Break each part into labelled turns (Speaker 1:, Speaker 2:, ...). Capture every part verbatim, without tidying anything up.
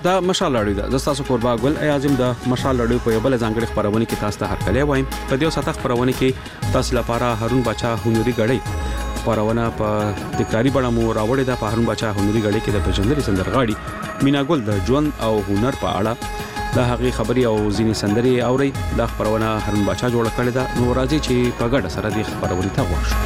Speaker 1: دا مشال لړۍ ده. زه تاسو قربا ګل اعظم د مشال لړۍ په بل ځانګړي خبرونه کې تاسو ته هرکلی وایم. په دې ساته خبرونه کې تاسو لپاره هارون بچا هنري غړي خبرونه په تکراری بڼه مو راوړې ده. په هارون بچا هنري غړي کې د پېژندل سندرغاړي مینا ګل د ژوند او هنر په اړه د هغې خبري او ځینې سندري اوري. دا خبرونه هارون بچا جوړ کړی ده. نو راځي چې په ګډه سره دې خبرونه ته ورشو.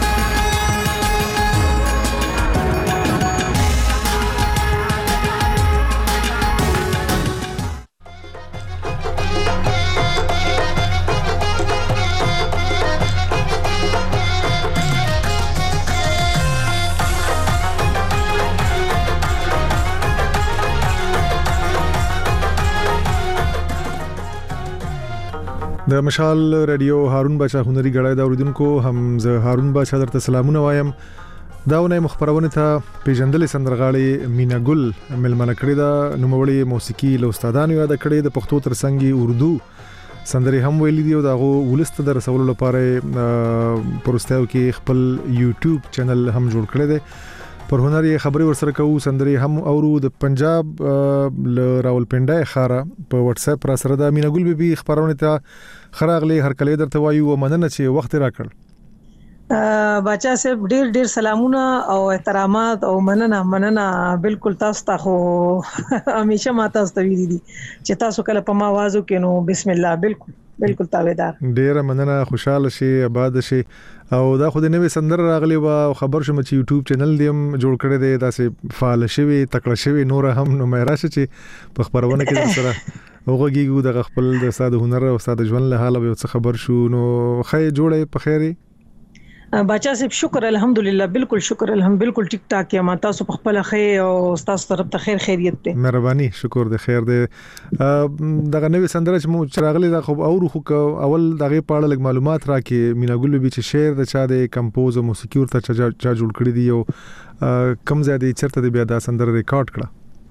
Speaker 2: د مشال رادیو هارون بچا هنري غړای دا اوریدونکو هم زه هارون بچا درته سلامونه وایم. داونه مخبرونه ته پیژندل سندرغاړي مینا ګل ملمنه کړی دا نوموړي موسیقي له استادانو یاد کړی د پښتو ترڅنګ اردو سندري هم ویلي دی او دا ولست در رسول لپاره پروستاو کې خپل یوټیوب چینل هم جوړ کړی دی. پر هنر یې خبري ورسره کوو سندري هم اورو. د پنجاب ل راولپنډای خاره په واتس اپ را سره د مینا ګل بي خبرونه ته خراغلي هر کله درته وایو ومننه چې وخت راکړ.
Speaker 3: بچا صاحب ډیر ډیر سلامونه او احترامات او مننه مننه بالکل تاسو ته خو همیشه ما تاسو ته ویلي دي چې تاسو کله په ما आवाज وکینو بسم الله بالکل بالکل تابعدار.
Speaker 2: ډیر مننه خوشاله شي آباد شي او دا خو د نوې سندر راغلی و خبر شوم چې یوټیوب چینل دیم جوړ کړی دی داسې فعال شوی تکړه شوی نور هم نو مې راشه چې په خبرونه کې سره وګورګو د خپل د استاد هنر او استاد ژوند له حاله به څه خبر شو نو خې جوړې په خیري
Speaker 3: بچا صاحب شکر الحمدلله بالکل شکر الحمد بالکل ټیک ټاک یا ما تاسو په خپل خې او تاسو طرف ته خیر خیریت ته
Speaker 2: مهرباني شکر د خیر دی. دغه نوې سندره چې مو چراغلي دا خو او خو اول دغه پاړه لګ معلومات راکې مینا ګل بي چې شعر د چا د کمپوز او موسیقي ورته چا جوړ کړی دی او کم زیاده چرته دی بیا دا سندره ریکارډ کړه.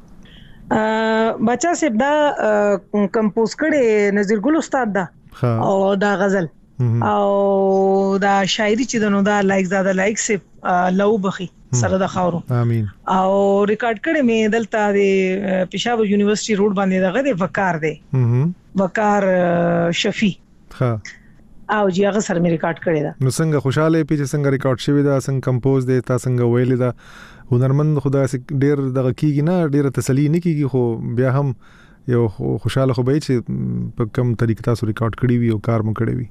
Speaker 3: بچا صاحب دا کمپوز کړي نذیر ګل استاد دا او دا غزل او دا شاعري چې دنو دا لایک زاده لایک سي لو بخي سره د خاورو
Speaker 2: امين او
Speaker 3: ریکارډ کړي مې دلته د پېښور یونیورسيټي روډ باندې دغه د وقار دی وقار شفیع ها او جی هغه سره مې ریکارډ کړی دا.
Speaker 2: نو څنګه خوشاله پی چې څنګه ریکارډ شوی دا څنګه کمپوز دی تا څنګه ویل دا هنرمند خدا سي ډیر دغه کیږي نه ډیر تسلی نه کیږي خو بیا هم یو خوشاله خو به چې په کوم طریقې تاسو ریکارډ کړی وي او کار مو کړی وي.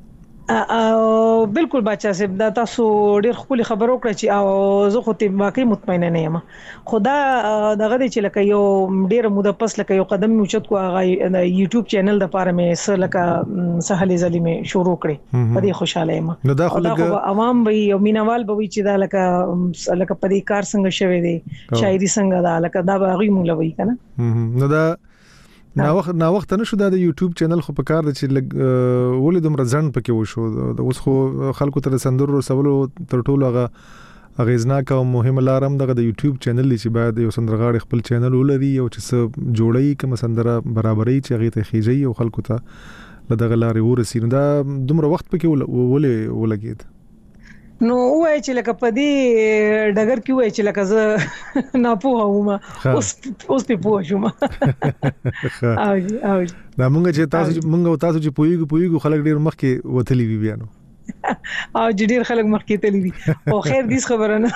Speaker 3: او بالکل بچا صاحب دا تاسو ډیر خپل خبرو کړی چې او زه خو ته واقعي مطمئنه نه یم. خدا دغه چې لکه یو ډیر موده پس لکه یو قدم موچت کو هغه یوټیوب چینل د پاره مې سره لکه سهل زلی مې شروع کړی په دې خوشاله یم.
Speaker 2: نو دا خو لکه
Speaker 3: عوام به یو مینوال به وي چې دا لکه لکه په دې کار څنګه شوی دی شاعري څنګه دا لکه دا به غي مونږ لوي کنه.
Speaker 2: نو دا نا وخت نا وخت نه شو دا د یوټیوب چینل خو په کار د چې ولې دومره ځن پکې وشو اوس خو خلکو ته سندرو سوالو تر ټولو هغه غیزناک او مهم لارم دغه د یوټیوب چینل چې باید یو سندرغاړي خپل چینل ولري او چې څه جوړي کوم سندره برابرۍ چې هغه ته خېږي او خلکو ته لدغه لارې ورسینو دا دومره وخت پکې ولې ولګید.
Speaker 3: نو وای چې لکه پدی ډګر کې وای چې لکه زه نه پوهه ومه اوس اوس په پوه شوم. او او
Speaker 2: دا مونږ چې تاسو مونږ تاسو چې پویګو پویګو خلک ډیر مخکې وتلی وی بیانو
Speaker 3: او ډیر خلک مخکې تلی دي او خیر دې خبره نه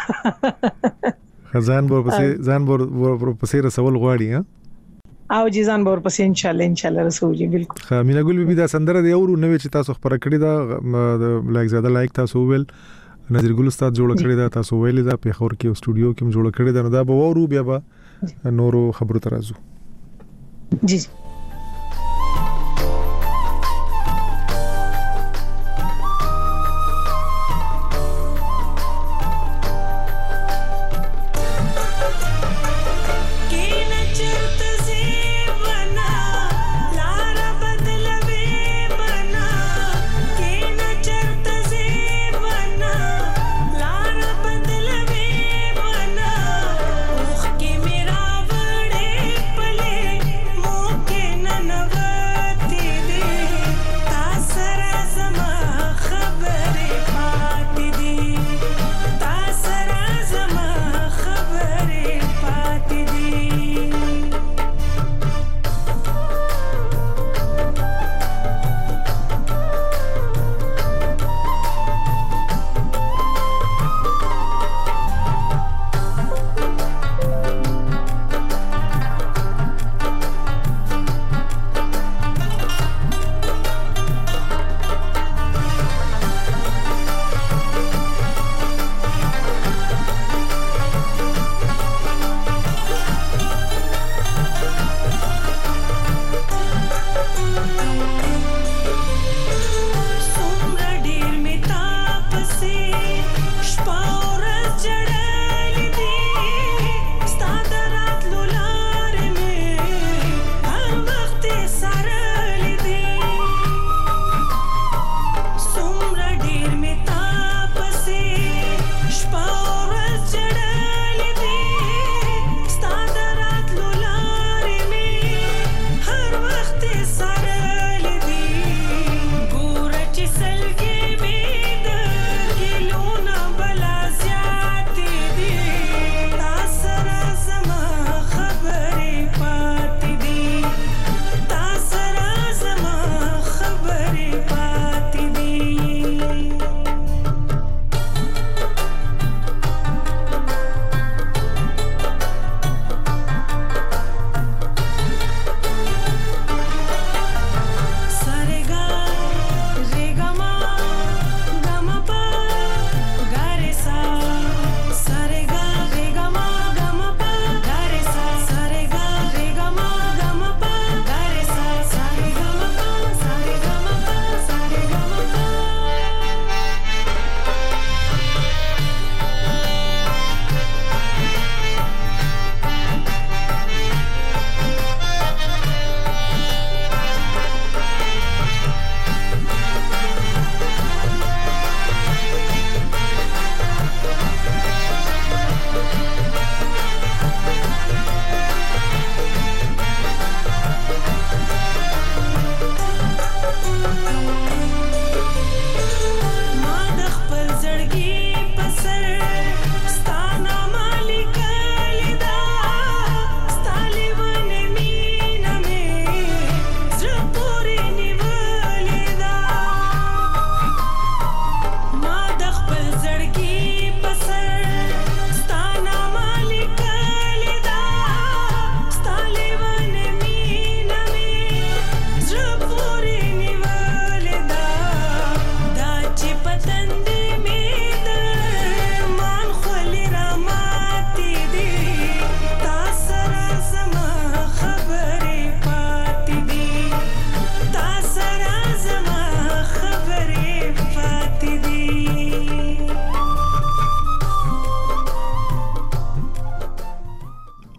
Speaker 2: خزان بور پسې ځان بور پسې رسول غواړي ها
Speaker 3: او جیزان بور پسې ان شاء الله ان شاء الله رسولي بالکل.
Speaker 2: خا مینا ګل بي دا سندره دی او نو چې تاسو خبره کړی دا لایک زیاده لایک تاسو ویل نذیر ګل استاد جوړ کړی دا تاسو ویل دا په خور کې استودیو کې جوړ کړی دا دا به ورو بیا به نورو خبرو ترازو
Speaker 3: جی
Speaker 4: Okay.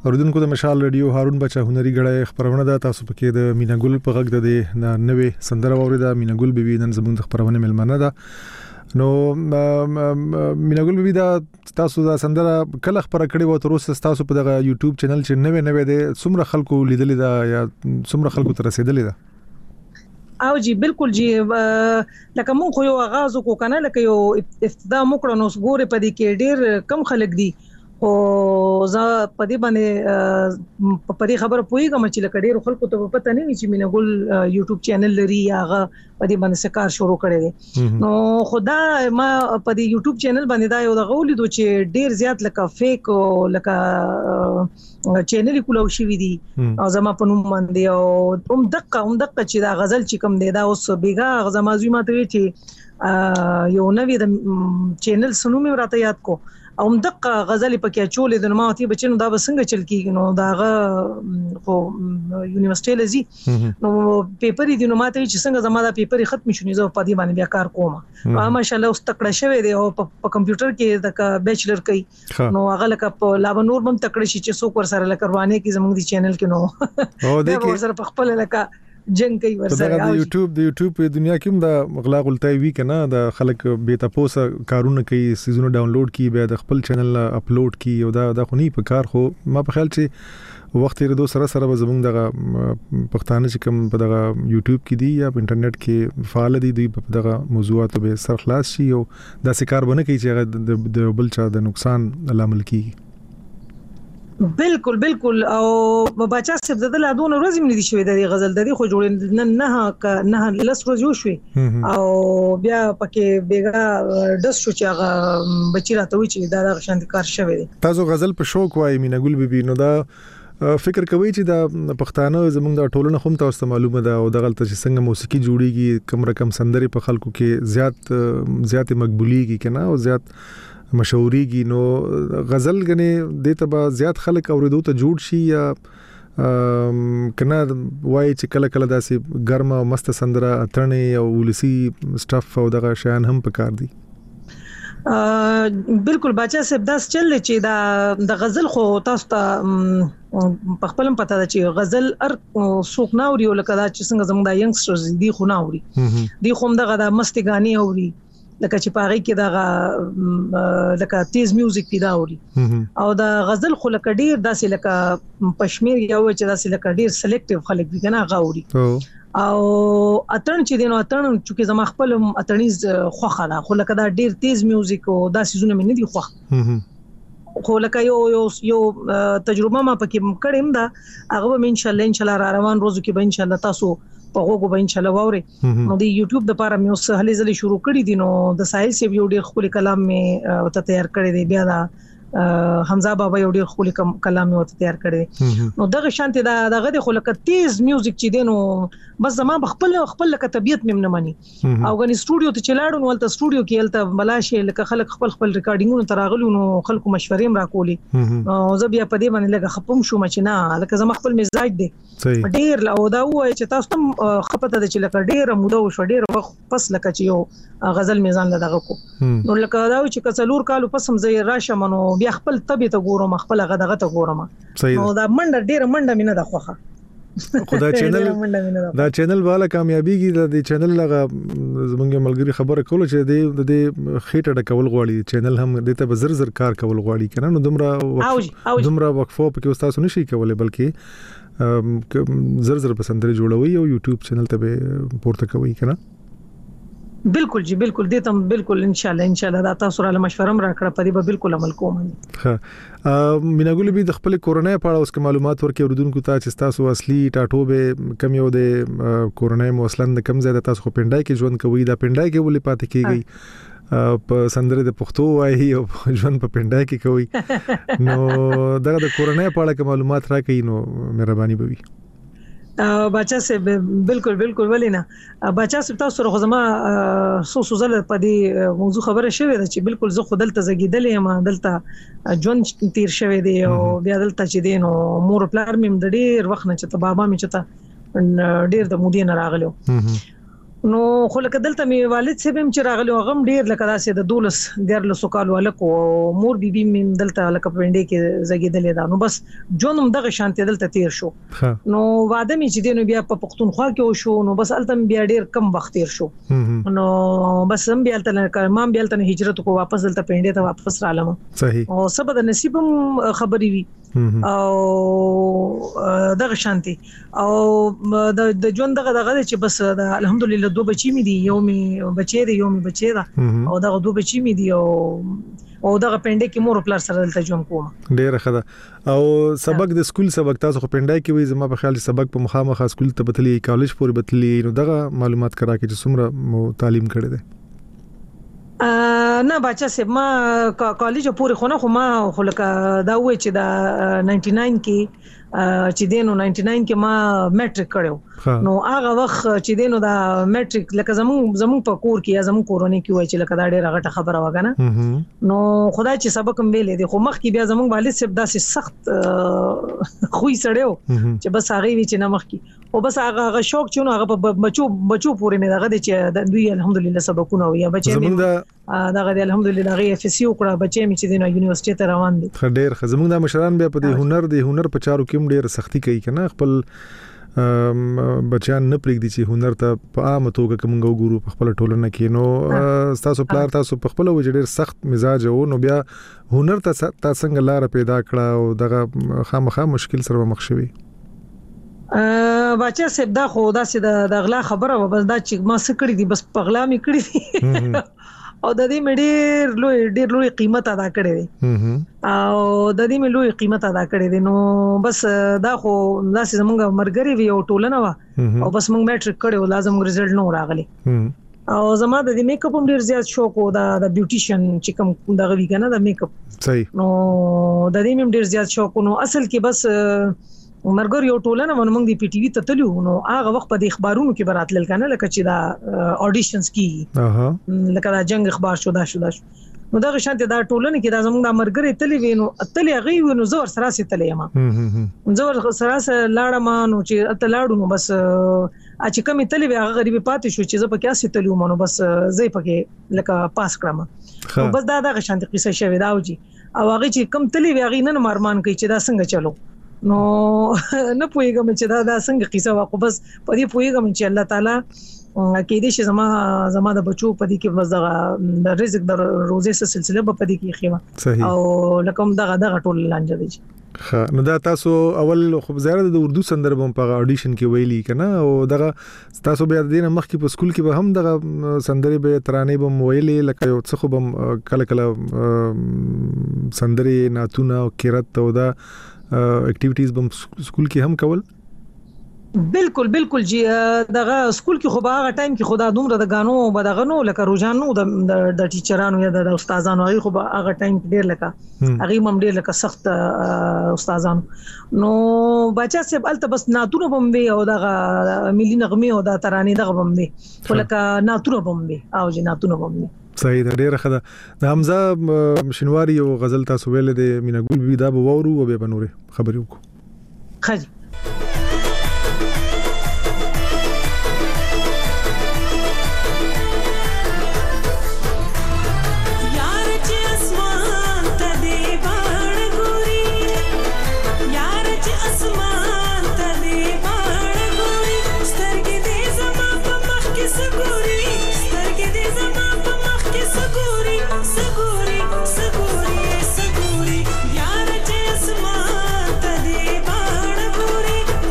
Speaker 2: اوریدونکو د مشال رادیو هارون بچا هنري غړې خبرونه ده تاسو پکې د مینا ګل په غږ د نوې سندره اوریدا مینا ګل بیبي نن زموږ د خبرونه ملمنه ده نو مینا ګل بیبي دا تاسو دا سندره کله خبره کړې و تر اوسه تاسو په دغه یوټیوب چینل چې نوې نوې ده څومره خلکو لیدلې ده یا څومره خلکو ته رسیدلې ده
Speaker 3: او جی بالکل جی لکه مونږ خو یو آغاز وکړو کنه لکه یو ابتدا موکړو نو ګوره په دې کې ډېر کم خلک دي او زه په دې باندې په دې خبره پوهیږم چې لکه ډېر خلکو ته پته نه وي چې مینا ګل یوټیوب چینل لري هغه په دې باندې کار شروع کړی دی نو خدا ما په دې یوټیوب چینل باندې دا یو د غولې دوه چې ډېر زیات لکه فیک او لکه چینل کولو شي دي او زما په نوم باندې او هم دقه هم دقه چې دا غزل چې کوم دی دا اوس بیګا زما زوی ماته وی چې یو نوې د چینل سنوم راته یاد کو او دقه غزل پکې چولې د نماوتي بچنو دا بسنګ چل کیږي نو داغه خو یونیورسيټي لزی نو پیپر دي نو ماته چې څنګه زما دا پیپر ختم شونی زه په دې باندې بیا کار کوم او ماشاءالله اوس تکړه شوی دی او په کمپیوټر کې د بیچلر کوي نو هغه لکه په لاب نور بم تکړه شي چې څوک ور سره لکه روانه کې زموږ دی چینل کې نو او دا ور سره په خپل لکه جنگ کوي ورسره
Speaker 2: د یوټیوب د یوټیوب په دنیا کې د غلا غلطای وی کنه د خلک به تاسو کارونه کوي سيزونه ډاونلوډ کی به د خپل چینل اپلوډ کی او دا د خونی په کار خو ما په خیال چې وخت یې دو سره سره زمونږ دغه پښتانه چې کوم په دغه یوټیوب کې دی یا په انټرنیټ کې فعال دي دوی په دغه موضوعات به سر خلاص شي او دا سکار بنه کوي چې د بل چا د نقصان لامل کیږي
Speaker 3: بالکل بالکل او بچا صاحب د لادون ورځې مې دي شوې د غزل د خو جوړ نه نه نه لس ورځې شوې او بیا پکې بیګا د شو چې هغه بچی راته وی چې دا د شاند کار شوی دی
Speaker 2: تاسو غزل په شوق وای مینا ګل بیبي نو دا فکر کوي چې دا پښتانه زموږ د ټولنه خو تاسو معلومه ده او د غلطه چې څنګه موسیقي جوړیږي کم رقم سندري په خلکو کې زیات زیات مقبوليږي کنه او زیات مشهوريږي نو غزل غني د ته به زیات خلک اوریدو ته جوړ شي یا کنه وای چې کله کله داسې ګرمه او مست سندره اترنه او ولسی سټاف او دغه شیان هم پکار دي
Speaker 3: بالکل بچا صاحب داس چل چې دا د غزل خو تاسو ته په خپل پته ده چې غزل ار سوق ناوري او لکه دا چې څنګه زموږ د ینګسترز دي خو ناوري دي خو دغه د مستګانی اوري لکه چې پاره کې دا لکه تیز میوزیک پیدا اوري او دا غزل خو لکه ډیر داسې لکه پښمیر یو چې داسې لکه ډیر سلیکټیو خلک دي کنه غاوري او اتن چې دینو اتن چې زما خپل اتنیز خوخه ده خو لکه دا ډیر تیز میوزیک او داسې زونه مې نه دي خوخه خو لکه یو یو یو تجربه ما پکې کړم دا هغه به ان شاء الله ان شاء الله را روان روزو کې به ان شاء الله تاسو په هغه به ان شاء الله ووري نو د یوټیوب د لپاره مې اوس هلي ځلې شروع کړی دي نو د ساحل سی یو ډیر خپل کلام مې ته تیار کړی دی بیا دا حمزه بابا یو ډیر خپل کلام مې ته تیار کړی نو دغه شانتي دا دغه د خلک تیز میوزیک چې دینو بس زما خپل خپل لکه طبيعت مې نه مانی او غني سټوډیو ته چلاړو نو ولته سټوډیو کې ولته بلاشه لکه خلک خپل خپل ریکارډینګونو تراغلو نو خلکو مشورې هم راکولي او زه بیا په دې باندې لکه خپم شوم چې نه لکه زما خپل مزاج دی ډیر او دا وای چې تاسو هم خپته د چې لکه ډیر موده وشو ډیر وخت پس لکه چې یو غزل میزان لدغه کو نو لکه دا چې کڅلور کالو پس هم زه راشه منو بیا خپل طبيعت ګورم خپل غدغه ته ګورم نو دا منډه ډیر منډه مینه د خوخه
Speaker 2: خدای چینل دا چینل والا کامیابیږي د چینل لغه زمونږ ملګری خبره کوله چې د د خېټه ډکول غواړي چینل هم د ته بزر زر کار کول غواړي کنه نو دومره دومره وقفو په کې استاد نشي کولای بلکې زر زر پسندري جوړوي او یوټیوب چینل ته به پورته کوي کنه
Speaker 3: بالکل جی بالکل دې تم بالکل ان شاء الله ان شاء الله دا تاسو را مشوره را کړه په دې به بالکل عمل کوم
Speaker 2: ها مینا ګل بي د خپل کورونای په اړه اوس معلومات ورکړي اوردونکو ته چې تاسو اصلي ټاټو به کم یو د کورونای موصلن د کم زیاده تاسو خو پندای کې ژوند کوي دا پندای کې ولې پاتې کیږي په سندره د پښتو وایي او ژوند په پندای کې کوي نو دغه د کورونای په اړه معلومات راکړي نو مهرباني به وي
Speaker 3: بچا سه بالکل بالکل ولینا بچا سه تاسو سره خو زما سو سو زله په دې موضوع خبره شوې ده چې بالکل زه خو دلته زګیدلې ما دلته ژوند تیر شوې دی او بیا دلته چې دین او مور پلار مې د ډېر وخت نه چې ته بابا مې چې ته ډېر د مودې نه راغلو نو خو لکه دلته می والد صاحب هم چې راغلی غم ډیر لکه داسې د دولس ډیر له سوکالو الکو مور بیبي مم دلته لکه پرنده کې زګیدلې دا نو بس جونم دغه شانتي دلته تیر شو نو واده می چې دینو بیا په پښتونخوا کې شو نو بس الته بیا ډیر کم وخت تیر شو نو بس هم بیا الته ما بیا الته هجرت کو واپس دلته پرنده ته واپس رالم
Speaker 2: صحیح
Speaker 3: او سبا د نصیبم خبري وي او دغه شانتي او د ژوند دغه دغه چې بس الحمدلله دوه بچی مې دي یو مې بچی دی یو مې بچی دا او دغه دوه بچی مې دي او او دغه پنده کې مور پلار سره دلته ژوند کوم
Speaker 2: ډیره ښه او سبق د سکول سبق تاسو خو پنده کې وي زما په خیال سبق په مخامخ سکول ته بتلی کالج پورې بتلی نو دغه معلومات کرا کې چې څومره تعلیم کړی دی
Speaker 3: نه بچا سه ما کالج پورې خونه خو ما خو لکه دا وای چې دا نائنټي ناین کې چې دینو نائنټي ناین کې ما میټریک کړو نو هغه وخت چې دینو دا میټریک لکه زمون زمون په کور کې یا زمون کورونه کې وای چې لکه دا ډېر غټه خبره وګنه نو خدای چې سبق هم ویلې دي خو مخ کې بیا زمون والد صاحب داسې سخت خوې سړیو چې بس هغه وی چې نه مخ کې او بس هغه شوق چې نو هغه بچو بچو پورې مې دغه چې دوی الحمدلله سبقونه وي بچي مې دغه الحمدلله هغه اف سی وکړه بچي مې چې دینو یونیورسيټي ته روان دي
Speaker 2: ډېر خزمون د مشران بیا په دې هنر د هنر په چارو کې ډېر سختی کوي کنه خپل بچیان نه پرېږدي چې هنر ته په عامه توګه کوم ګورو په خپل ټولنه کې نو تاسو پلار تاسو په خپل وجه ډېر سخت مزاج وو نو بیا هنر ته تاسو څنګه لار پیدا کړه او دغه خامخا مشکل سره مخ شوي
Speaker 3: بچا سب دا خو دا سي د غلا خبره و بس دا چې ما سکړی دي بس پغلا می کړی دي او د دې مډیر لوی ډیر لوی قیمت ادا کړی دی او د دې مې لوی قیمت ادا کړی دی نو بس دا خو لاسه زمونږ مرګري وی او ټولنه وا او بس مونږ میټریک کړو لازم رزلټ نو راغلی او زما د دې میک اپ هم ډیر زیات شوق و دا د بیوټیشن چې کوم دغه وی کنه د میک اپ
Speaker 2: صحیح
Speaker 3: نو د دې مې ډیر زیات شوق نو اصل کې بس مرګر یو ټولنه مونږ دی پی ټی وی ته تلو نو هغه وخت په د اخبارونو کې براتل کنه لکه چې دا اډیشنز کی اها لکه دا جنگ اخبار شو دا شو دا شو نو دا شانته دا ټولنه کې دا زموږ د مرګر تلې وینو اتلې غي ونو زور سره سي تلې ما زور سره سره لاړه ما نو چې اتلاړو نو بس ا چې کمی تلې وی هغه غریبي پاتې شو چې زه په کې اسې تلې مونږ بس زې پکې لکه پاس کړم نو بس دا دا شانته قصه شوی دا وږي او هغه چې کم تلې وی هغه نن مارمان کوي چې دا څنګه چلو نو نه پوهیږم چې دا د څنګه قصه واقع بس په دې پوهیږم چې الله تعالی کې دې چې زما زما د بچو په دې کې بس دغه د رزق د روزي سلسله په دې کې خېما او لکه دغه دغه ټول لانجه دي
Speaker 2: خا نو دا تاسو اول خو زیاده د اردو سندرب په اډیشن کې ویلي کنه او دغه تاسو بیا د دې مخ کې په سکول کې به هم دغه سندري به ترانه به ویلي لکه یو څه خو به کله کله سندري ناتونه او قرات او دا اکټیویټیز بم سکول کې هم کول
Speaker 3: بالکل بالکل جی دغه سکول کې خو به هغه ټایم کې خدا دومره د غانو بدغنو لکه روزانو د د ټیچرانو یا د استادانو هغه خو به هغه ټایم کې ډیر لکه هغه هم ډیر لکه سخت استادانو نو بچا سب الته بس ناتونه بمبي او دغه ملي نغمه او د ترانه دغه بمبي ولکه ناتونه بمبي او جی ناتونه بمبي
Speaker 2: صحیح ده ډیره ښه ده د حمزه شینواری او غزل تاسو ویل د مینګل بي دا به وورو او به بنوري خبرې وکړو
Speaker 3: خاجي
Speaker 4: Saguri, saguri, yaar je asmaan ta de baad guri.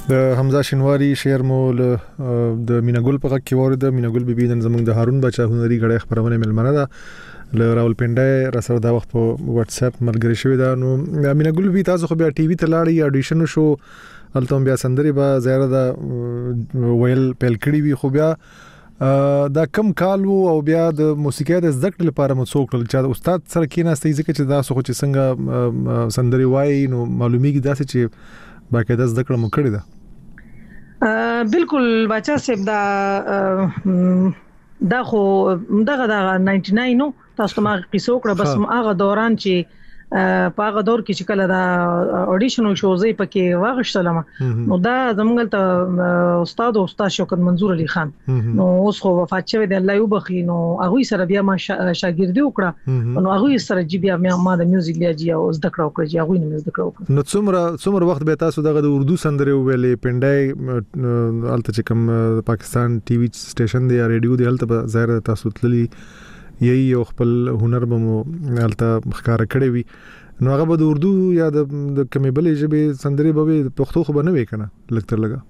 Speaker 2: د حمزه شینواری شعر مو د میناګل په کې ورده میناګل بیبي نن زموږ د هارون بچا هنري غړې خبرونه ملمنه ده ل راولپنډه را سره دا وخت په واتس اپ ملګری شوی دا نو میناګل بیبي تاسو خو بیا ټي وي ته لاړی اډیشن شو الته بیا سندري با زیاره دا ویل پیل کړی وی خو بیا دا کم کال وو او بیا د موسیقۍ د زده کړې لپاره مو څوک چې استاد سره کېناستې ځکه چې دا سو چې څنګه سندري وای نو معلومیږي داسې چې باقاعده زده کړه مو کړې ده
Speaker 3: بالکل بچا صاحب دا دا خو دغه د ناینټي ناین نو تاسو ما قصو کړه بس هغه دوران چې په هغه دور کې چې کله دا اډیشن شو زې پکې واغښتلم نو دا زمونږ ته استاد او استاد شوکت منظور علي خان نو اوس خو وفات شوی دی الله یو بخي نو هغه سره بیا ما شاګردي وکړه نو هغه سره چې بیا ما د میوزیک لیاجی او زده کړو کړی هغه نه زده کړو
Speaker 2: نو څومره څومره وخت به تاسو دغه د اردو سندره ویلې پندای الته چې کوم پاکستان ټي وي سټیشن دی یا ریډیو دی الته ظاهر تاسو تللی یی یو خپل هنر به مو الته ښکار کړی وي نو هغه به د اردو یا د کومې بلې ژبې سندري به پښتو خو به نه وي کنه لکتر لګا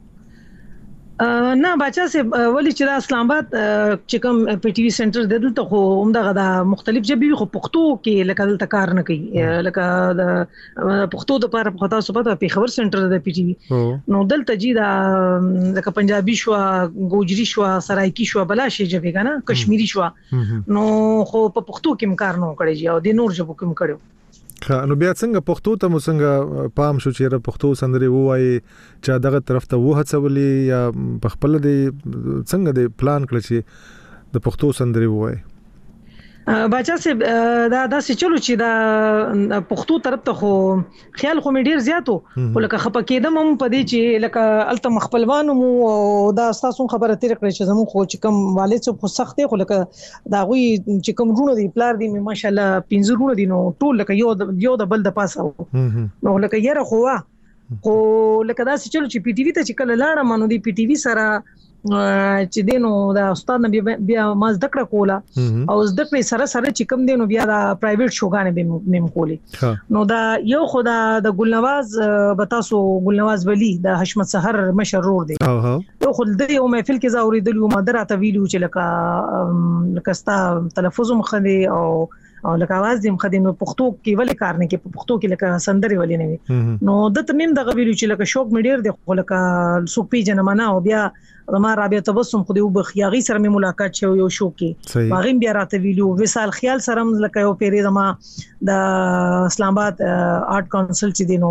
Speaker 3: نه بچا سه ولی چې د اسلام آباد چې کوم پی ټي وي سنټر د دلته خو همدغه د مختلف ژبې خو پښتو کې لکه دلته کار نه کوي لکه د پښتو د لپاره په تاسو پته په خبر سنټر د پی ټي وي نو دلته جی دا لکه پنجابي شو ګوجري شو سرایکی شو بلا شي ژبې کنه کشمیری شو نو خو په پښتو کې کار نه کړی او د نور ژبو کې کړو
Speaker 2: نو بیا څنګه پښتو ته مو څنګه پام شو چې را پښتو سندري وایي چې دغه طرف ته وه څولې یا په خپل دی څنګه دی پلان کړی چې د پښتو سندري وایي
Speaker 3: بچا سه دا داسې چلو چې دا پښتو طرف ته خو خیال خو مې ډیر زیاتو ولکه خپکیدم هم پدې چې لکه الته مخبلوانو مو دا تاسو خبره تیر کړی چې زمو خو چې کوم والد څخه خو سخت دی خو لکه دا غوي چې کوم رونه دی پلار دی ماشاءالله پنځه رونه دي نو ټول لکه یو یو د بل د پاسه نو لکه یره خو خو لکه دا چې چلو چې پی ټی وی ته چې کله لاړم نو دی پی ټی وی سره چې دینو دا استاد نبی بیا ما زده کړه کوله او زده کړې سره سره چې کوم دینو بیا دا پرایویټ شوګانې به مم کولې نو دا یو خدا د ګلنواز بتاسو ګلنواز ولی د حشمت سحر مشرور دی یو خل د یو محفل کې زاوري د یو مدره ته ویلو چې لکه لکه ستا تلفظ مخدي او او لکه आवाज دې مخدي نو پښتو کې ولې کار نه کې په پښتو کې لکه سندري ولې نه وي نو د تمیم د غویلو چې لکه شوق مې ډیر دی خو لکه سو پی جنمنه او بیا ما رابطه تبسم خو دې وبخیاغي سره مې ملاقات شو یو شو کې باغیم بیا راته ویلو وسال خیال سره لکه یو پیری زما د اسلام آباد آرت کونسل چې دینو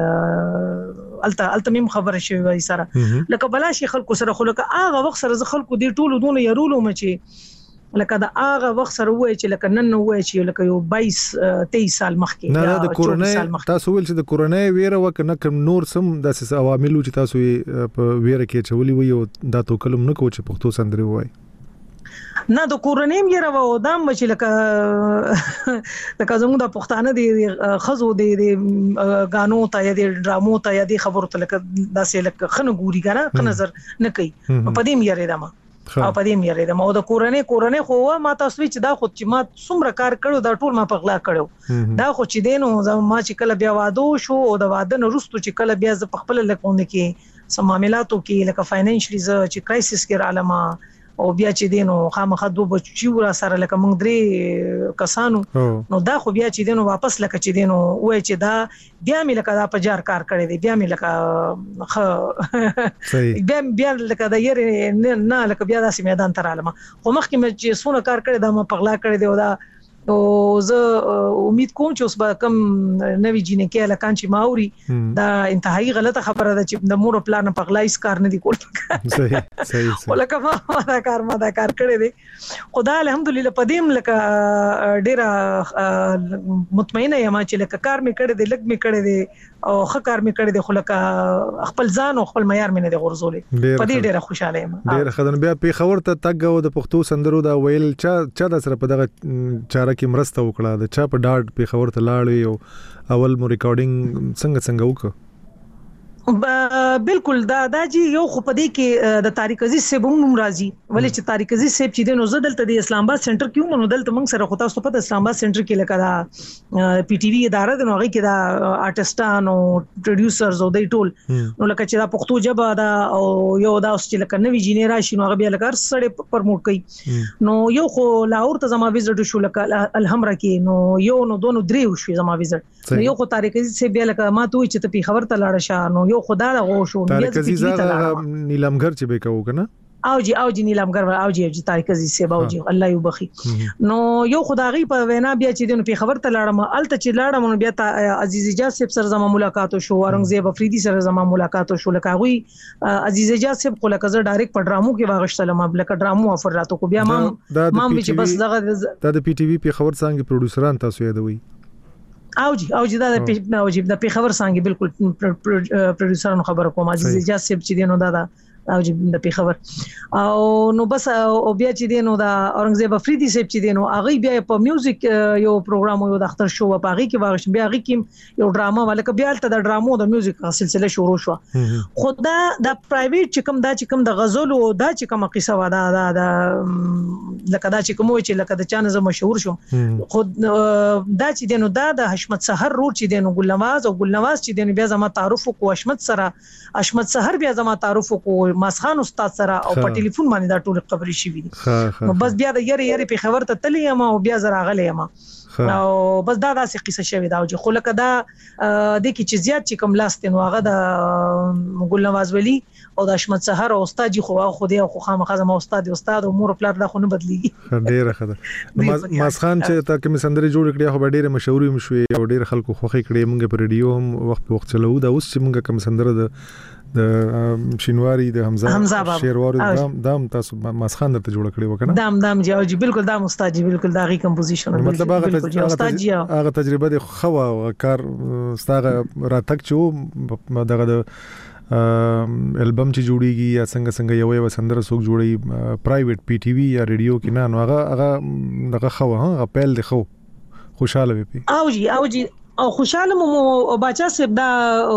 Speaker 3: الته الته مم خبره شوی وای سره لکه بلا شي خلکو سره خو لکه هغه وخت سره خلکو دې ټولو دونه يرولو مچي لکه دا هغه وخت سره وای چې لکه نن وای چې لکه یو بایس تیئیس سال مخکې
Speaker 2: نه د کورونا تاسو ویل چې د کورونا ویره وکنه کوم نور سم داسې عوامل چې تاسو په ویره کې چولي وي او دا تو کلم نه کوچ پښتو سندري وای
Speaker 3: نه د کورونیم یې راو دام چې لکه لکه زموږ د پښتانه دی خزو دی غانو ته یا د ډرامو ته یا د خبرو ته لکه داسې لکه خنه ګوري کنه نظر نه کوي په دې مې یې راما او په دې مې یې د مو د کورنۍ کورنۍ خو ما تاسو چې دا خو چې ما څومره کار کړو دا ټول ما په غلا کړو دا خو چې دینو ما چې کله بیا واده شو او د واده نه وروسته چې کله بیا ز په خپل لکونه کې سم معاملاتو کې لکه فاینانشلی ز چې کرایسس کې علامه او بیا چې دینو خامخا دوه بچي ورا سره لکه موږ درې کسانو نو دا خو بیا چې دینو واپس لکه چې دینو وای چې دا بیا مې لکه دا پجار کار کړی دی بیا مې لکه بیا بیا لکه دا یې نه لکه بیا داسې میدان تر عالمه خو مخکې مې چې سونه کار کړی دا ما پغلا کړی دی او دا او زه امید کوم چې اوس به کم نوی جنکه لکان چې ماوري دا انتهایی غلطه خبره ده چې د مور پلان په غلایس کار نه دی کول
Speaker 2: صحیح صحیح
Speaker 3: ولکه ما دا کار ما دا کار کړی دی خدای الحمدلله پدیم لکه ډیره مطمئنه یم چې لکه کار می کړی دی لګ می کړی دی او ښه کار می کړی دی خو لکه خپل ځان او خپل معیار می نه دی غرزولې پدې ډیره خوشاله یم
Speaker 2: ډیره خدای بیا په خبر ته تګ او د پښتو سندرو دا ویل چا چا د سره په دغه چاره کې مرسته وکړه د چا په ډاډ په خبر ته لاړې او اول مو ریکارډینګ څنګه څنګه وکړه
Speaker 3: بالکل دا دا جی یو خو پدې کې د طارق عزیز صاحب هم راځي ولې چې طارق عزیز صاحب چې د نو زدل ته د اسلام آباد سنټر کې هم نو دلته موږ سره خو تاسو په اسلام آباد سنټر کې لکه دا پی ټی وی اداره د نوغي کې دا آرټستان او پروډوسرز او د ټول نو لکه چې دا پښتو ژبه دا او یو دا اوس چې لکه نوې جینې راشي نو هغه بیا لکه سړی پرموټ کوي نو یو خو لاهور ته زما ویزټ شو لکه الحمرا کې نو یو نو دوه نو درې شو زما ویزټ نو یو خو طارق عزیز صاحب بیا لکه ما ته وی چې ته په خبر ته لاړ شه نو یو خدا دا غو شو
Speaker 2: طارق عزیز نیلمګر چې به کوو کنه
Speaker 3: او جی او جی نیلمګر او جی جی طارق عزیز صاحب او جی الله یو بخي نو یو خدایي په وینا بیا چې دنه په خبر ته لاړم الته چې لاړم نو بیا عزیز اجاز صاحب سره زما ملاقات شو اورنګزیب افریدي سره زما ملاقات شو لکه غوي عزیز اجاز صاحب خو لکه زه ډایرکټ په ډرامو کې واغښتلم لکه ډرامو افر راتو کو بیا ما ما چې بس دغه
Speaker 2: د پی ټی وی په خبر څنګه پروډوسران تاسو یادوي
Speaker 3: او جی او جی دا د او جی د خبر څنګه بالکل پروډوسرانو خبر کوم عزیز اجاز صاحب چې دینو دا او جی د په خبر او نو بس او بیا چې دینو دا اورنګزیب افریدي صاحب چې دینو هغه بیا په میوزیک یو پروګرام یو د اختر شو په هغه کې واغښ بیا هغه کې یو ډراما ولکه بیا ته د ډرامو د میوزیک سلسله شروع شو خدا د پرایویټ چې کوم دا چې کوم د غزل او دا چې کوم قصه ودا دا لکه دا چې کوم چې لکه د چانه مشهور شو خود دا چې دینو دا د حشمت سحر رور چې دینو ګل نواز او ګل نواز چې دینو بیا زما تعارف کو حشمت سره حشمت سحر بیا زما تعارف کو ماسخان استاد سره او په ټلیفون باندې دا ټول خبرې شي وي نو بس بیا د یری یری په خبر ته تلې ما او بیا زرا غلې ما او بس دا داسې قصه شوی دا چې خو لکه دا د کی چې زیات چې کوم لاست نو هغه د ګل نواز ولی او د حشمت سحر او استاد خو خو دی خو خامخا زما استاد استاد او مور پلار دا خو نه بدلیږي
Speaker 2: ډیره خبره ماسخان چې تا کوم سندري جوړ کړی خو ډیره مشهوري مشوي او ډیره خلکو خوخي کړی مونږ په ریډیو هم وخت وخت چلو دا اوس چې مونږ کوم سندره د د شینواری د حمزه شیرواری دام دام تاسو ماسخان درته جوړ کړی وکنه
Speaker 3: دام دام جی او جی بالکل دام استاد جی بالکل دا غي کمپوزیشن
Speaker 2: مطلب هغه استاد جی هغه تجربه د خو او کار ستاره راتک چې دغه د البم چې جوړیږي یا څنګه څنګه یو یو سندره سوق جوړي پرایویټ پی ټی وی یا ریډیو کې نه نو هغه هغه دغه خو ها خپل دی خو خوشاله وي
Speaker 3: او جی او جی او خوشاله مو بچا سب دا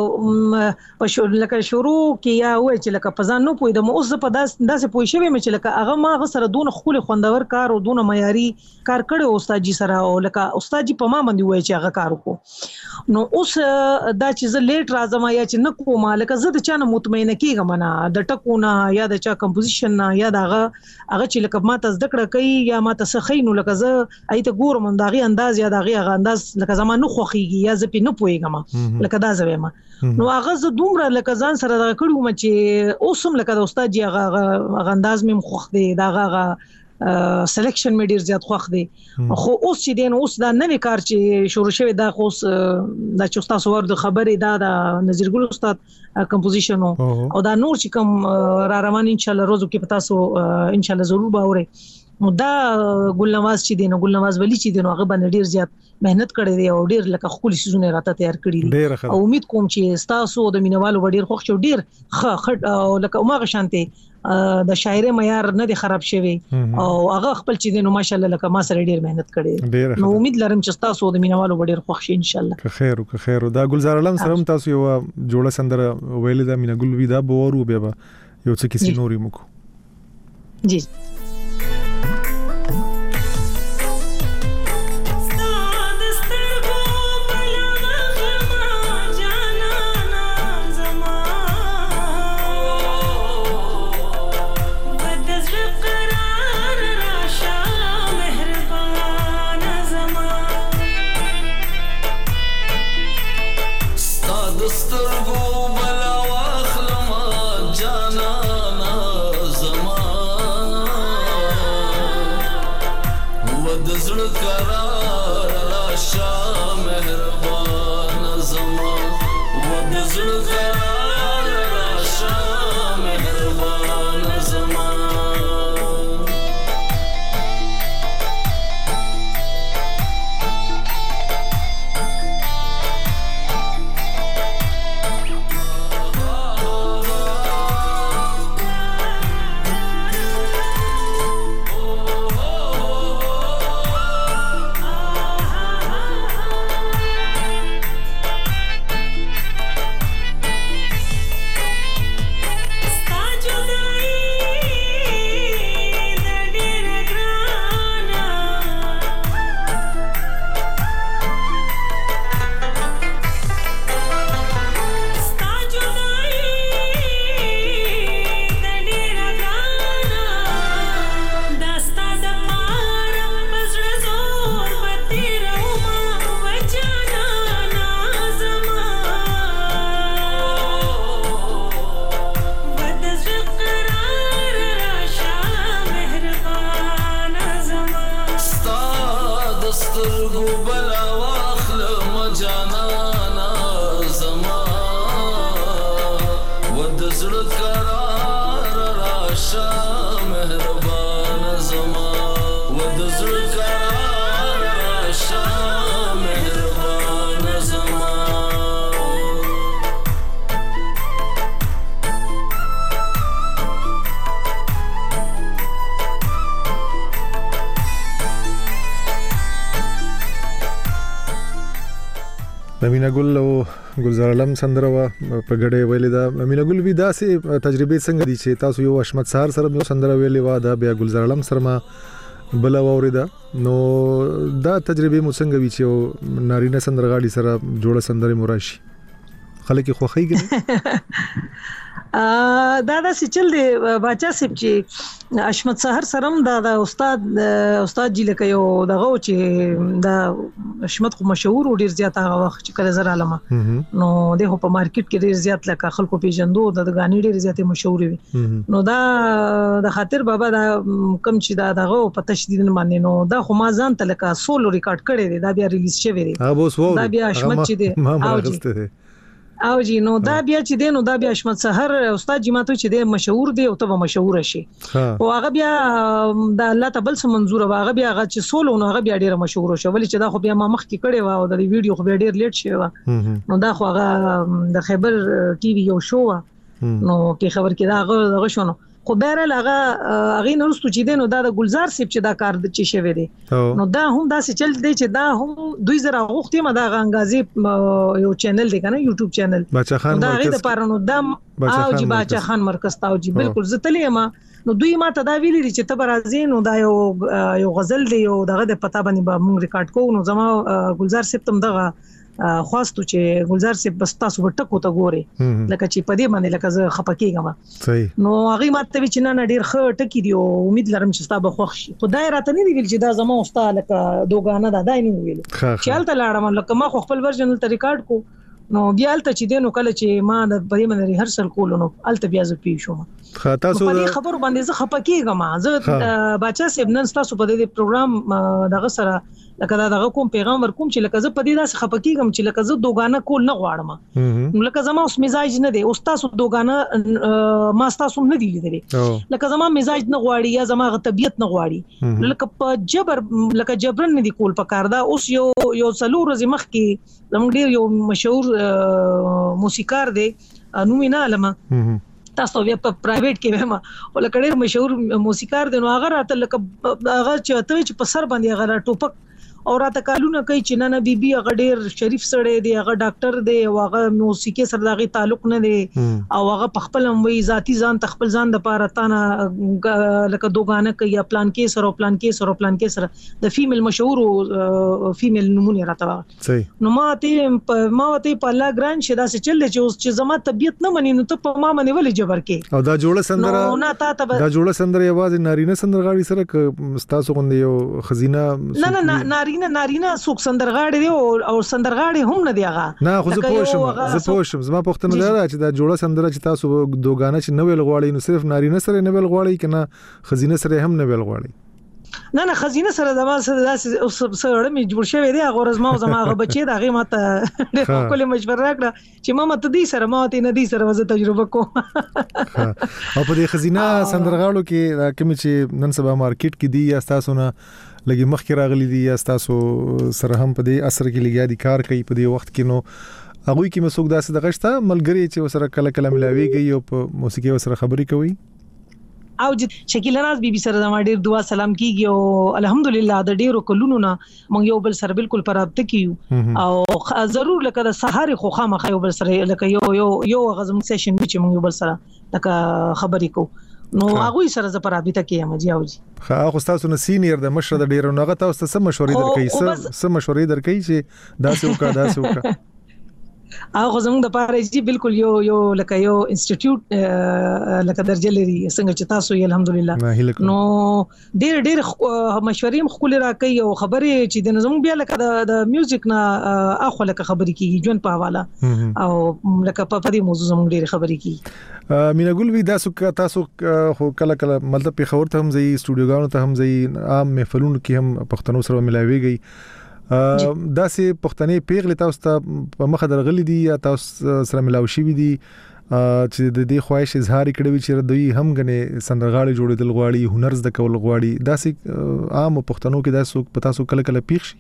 Speaker 3: په شو لکه شروع کې یا وای چې لکه پزان نو پوي د مو اوس په داس داسې پوي شوی مې چې لکه هغه ما سره دون خول خوندور کار او دون معیاري کار کړي استاد جی سره او لکه استاد جی په ما باندې وای چې هغه کار وکړو نو اوس دا چې زه لیټ راځم یا چې نه کوم لکه زه د چانه مطمئنه کیږم نه د ټکونه یا د چا کمپوزیشن نه یا دغه هغه چې لکه ما ته زده کړه کوي یا ما ته سخینو لکه زه ایت ګورم دغه انداز یا دغه انداز لکه زمانه خوخي یا زه په نه پويګم لکه دا زویم نو هغه زه دومره لکه ځان سره دا کړو م چې اوسم لکه د استاد جی هغه انداز مې خوخ دی دا هغه سلیکشن مې ډیر زیات خوخ دی خو اوس چې دین اوس دا نوې کار چې شروع شوی دا خو د چوستا سوور د خبرې دا د نذیر ګل استاد کمپوزیشن او دا نور چې کوم را روان ان شاء الله روزو کې پتا سو ان شاء الله ضرور باوري نو دا ګل نواز چې دین ګل نواز ولی چې دین هغه باندې ډیر زیات مهنت کړې دی او ډیر لکه خولي سيزونه راته تیار کړی دي او امید کوم چې تاسو د مینوالو ډیر خوښ شو ډیر خ او لکه ما غشانته د شاعر معیار نه دی خراب شوی او هغه خپل چې دینو ماشاءالله لکه ما سره ډیر مهنت کړې نو امید لرم چې تاسو د مینوالو ډیر خوښ شي ان شاء الله
Speaker 2: که خیر او که خیر دا ګلزار علم سره تاسو یو جوړه سندره ویل دا مینا ګل وی دا بورو به یو څه کیسې نوري مکو
Speaker 3: جی
Speaker 4: زمان سترګو بلا واخلم جانانا زما ود زړه قرار راشه مهربان زما ود زړه قرار راشه مهربان زما
Speaker 2: امینا ګل او ګلزار عالم سندره وا په ګډه ویلې دا امینا ګل وی داسې تجربه څنګه دي چې تاسو یو اشمت سار سره یو سندره ویلې وا دا بیا ګلزار عالم سره ما بل اوریدا نو دا تجربه مو څنګه وی چې نارینه سندرغاړي سره جوړه سندره موراشي خلک خوخی کړي
Speaker 3: دا دا سچل دی بچا سپ چې اشمت سحر سرم دا د استاد استاد جی لکه یو دغه چې دا اشمت خو مشهور او ډیر زیات هغه وخت چې کله زر علامه نو دغه په مارکیټ کې ډیر زیات لکه خلکو پیژندو د غانې ډیر زیات مشهور وي نو دا د خاطر بابا دا کم چې دا دغه په تشدید باندې نو دا خو ما ځان ته لکه سولو ریکارډ کړی دی دا بیا ریلیز شوی دی دا بیا اشمت چې دی او جی نو دا بیا چې دی نو دا بیا اشمت سحر استاد جی ماته چې دی مشهور دی او ته مشهور شي او هغه بیا د الله تبل سم منظور هغه بیا هغه چې سولو نو هغه بیا ډیر مشهور شو ولې چې دا خو بیا ما مخ کې کړي و او د ویډیو خو بیا ډیر لیټ شوی و نو دا خو هغه د خیبر ټي وي یو شو نو کې خبر کې دا هغه شونه خو بهر هغه هغه نورستو چې دی نو دا د ګلزار سپ چې دا کار د چي شوی دی نو دا هم دا څه چل دی چې دا هم دوی زره غوښتي ما دا غنګازي یو چینل دی کنه یوټیوب چینل
Speaker 2: بچا خان
Speaker 3: دا غي د پارانو دم او جی بچا خان مرکز تاو جی بالکل زتلې ما نو دوی ما ته دا ویلي چې ته برازین نو دا یو یو غزل دی یو دغه د پتا باندې به مونږ ریکارډ کوو نو زما ګلزار سپ تم دغه خواستو چې ګلزار سپ بس تاسو وټکو ته ګوري لکه چې پدې باندې لکه زه خپکیږم صحیح نو هغه ماته چې نه ډیر ښه ټکی دی او امید لرم چې تاسو به خوښ شي خدای راته نه ویل چې دا زما استاد لکه دوګانه دا دای نه ویل چالت لاړم لکه ما خپل ورژن ته ریکارډ کو نو بیا الته چې دینو کله چې ما د پدې باندې ریهرسل کول نو الته بیا زه پی شوم
Speaker 2: تاسو
Speaker 3: په دې خبرو باندې زه خپکیږم زه بچا سیب نن تاسو په دې پروګرام دغه سره لکه دا دغه کوم پیغام ورکوم چې لکه زه په دې داسې خپکیږم چې لکه زه دوګانه کول نه غواړم نو لکه زما اوس مزاج نه دی اوس تاسو دوګانه ما تاسو نه دی لیدلی لکه زما مزاج نه غواړي یا زما طبيعت نه غواړي لکه په جبر لکه جبرن نه دی کول پکار دا اوس یو یو څلور ورځې مخکې زموږ ډیر یو مشهور موسیقار دی نو مینا علما تاسو بیا په پرایویټ کې ومه ولکه ډیر مشهور موسیقار دی نو هغه راته لکه هغه چې ته چې په سر باندې هغه ټوپک او راته کالونه کوي چې نه نه بیبي هغه ډیر شریف سړی دی هغه ډاکټر دی او هغه موسیقي سره دغه تعلق نه دی او هغه په خپل وی ذاتی ځان تخپل ځان د پاره تانه لکه دوګانه کوي یا پلان کې سره پلان کې سره پلان کې سره د فیمیل مشهور فیمیل نمونه راته صحیح نو ما ته ما ته په الله ګران شدا چې چل چې اوس چې زما طبيعت نه مني نو ته په ما باندې ولې جبر کې
Speaker 2: او دا جوړه سندره دا جوړه سندره یوازې نارینه سندرغاړي سره تاسو غوندي یو خزینه
Speaker 3: نه نه نارینه نارینه څوک سندرغاړي دی او سندرغاړي هم نه دی هغه
Speaker 2: نه خو زه پوښم زه پوښم زما پوښتنه ده چې دا جوړه سندره چې تاسو دوګانه چې نوې لغواړي نو صرف نارینه سره نوې لغواړي کنه خزینه سره هم نوې لغواړي
Speaker 3: نه نه خزینه سره زما سره داسې سره مې جوړ شوی دی هغه ورځ ما زما هغه بچی دا غي ماته کولی مشوره راکړه چې ما ماته دې سره ما ته نه دې سره وزه تجربه کوم
Speaker 2: او په دې خزینه سندرغاړو کې کوم چې نن سبا مارکیټ کې دی یا تاسو نه لګي مخ کې راغلي دي یا تاسو سره هم په دې اثر کې لګیا دي کار کوي په دې وخت کې نو هغه کې مسوک داسې دغه شته ملګری چې وسره کله کله ملاويږي او په موسیقي وسره خبري کوي
Speaker 3: او شکیل ناز بي بي سره د ما ډیر دعا سلام کیږي او الحمدلله د ډیرو کلونو نه مونږ یو بل سره بالکل پرابطه کیو او ضرور لکه د سحر خو خامخ یو بل سره لکه یو یو یو غزم سیشن چې مونږ یو بل سره لکه خبرې کو نو هغه سره ز پرابطه کیم جی او جی
Speaker 2: خا خو تاسو نه سینیئر د مشر د ډیرو نه تاسو ته سم مشورې درکې سم مشورې درکې چې داسې وکړه داسې وکړه
Speaker 3: هغه زموږ د پاره چې بالکل یو یو لکه یو انسټیټیوټ لکه درجه لري څنګه چې تاسو یې الحمدلله نو ډېر ډېر مشورې مخکول راکې او خبرې چې د نظم بیا لکه د میوزیک نه اخو لکه خبرې کیږي جون په حواله او لکه په دې موضوع زموږ ډېر خبرې کیږي
Speaker 2: مینا ګل وی تاسو تاسو خو کله کله مطلب په خبر ته هم ځي سټوډیوګانو ته هم ځي عام محفلونو کې هم پښتنو سره ملاويږي دا سي پښتنې پیغلې تاسو ته په مخه درغلي دي یا تاسو سره ملاوي شي دي چې د دې خواهش اظهار کړی چې دوی هم غنې سندرغاړي جوړېدل غواړي هنر زده کول غواړي دا سي عام پښتنو کې دا سو پتا سو کله کله پیښ شي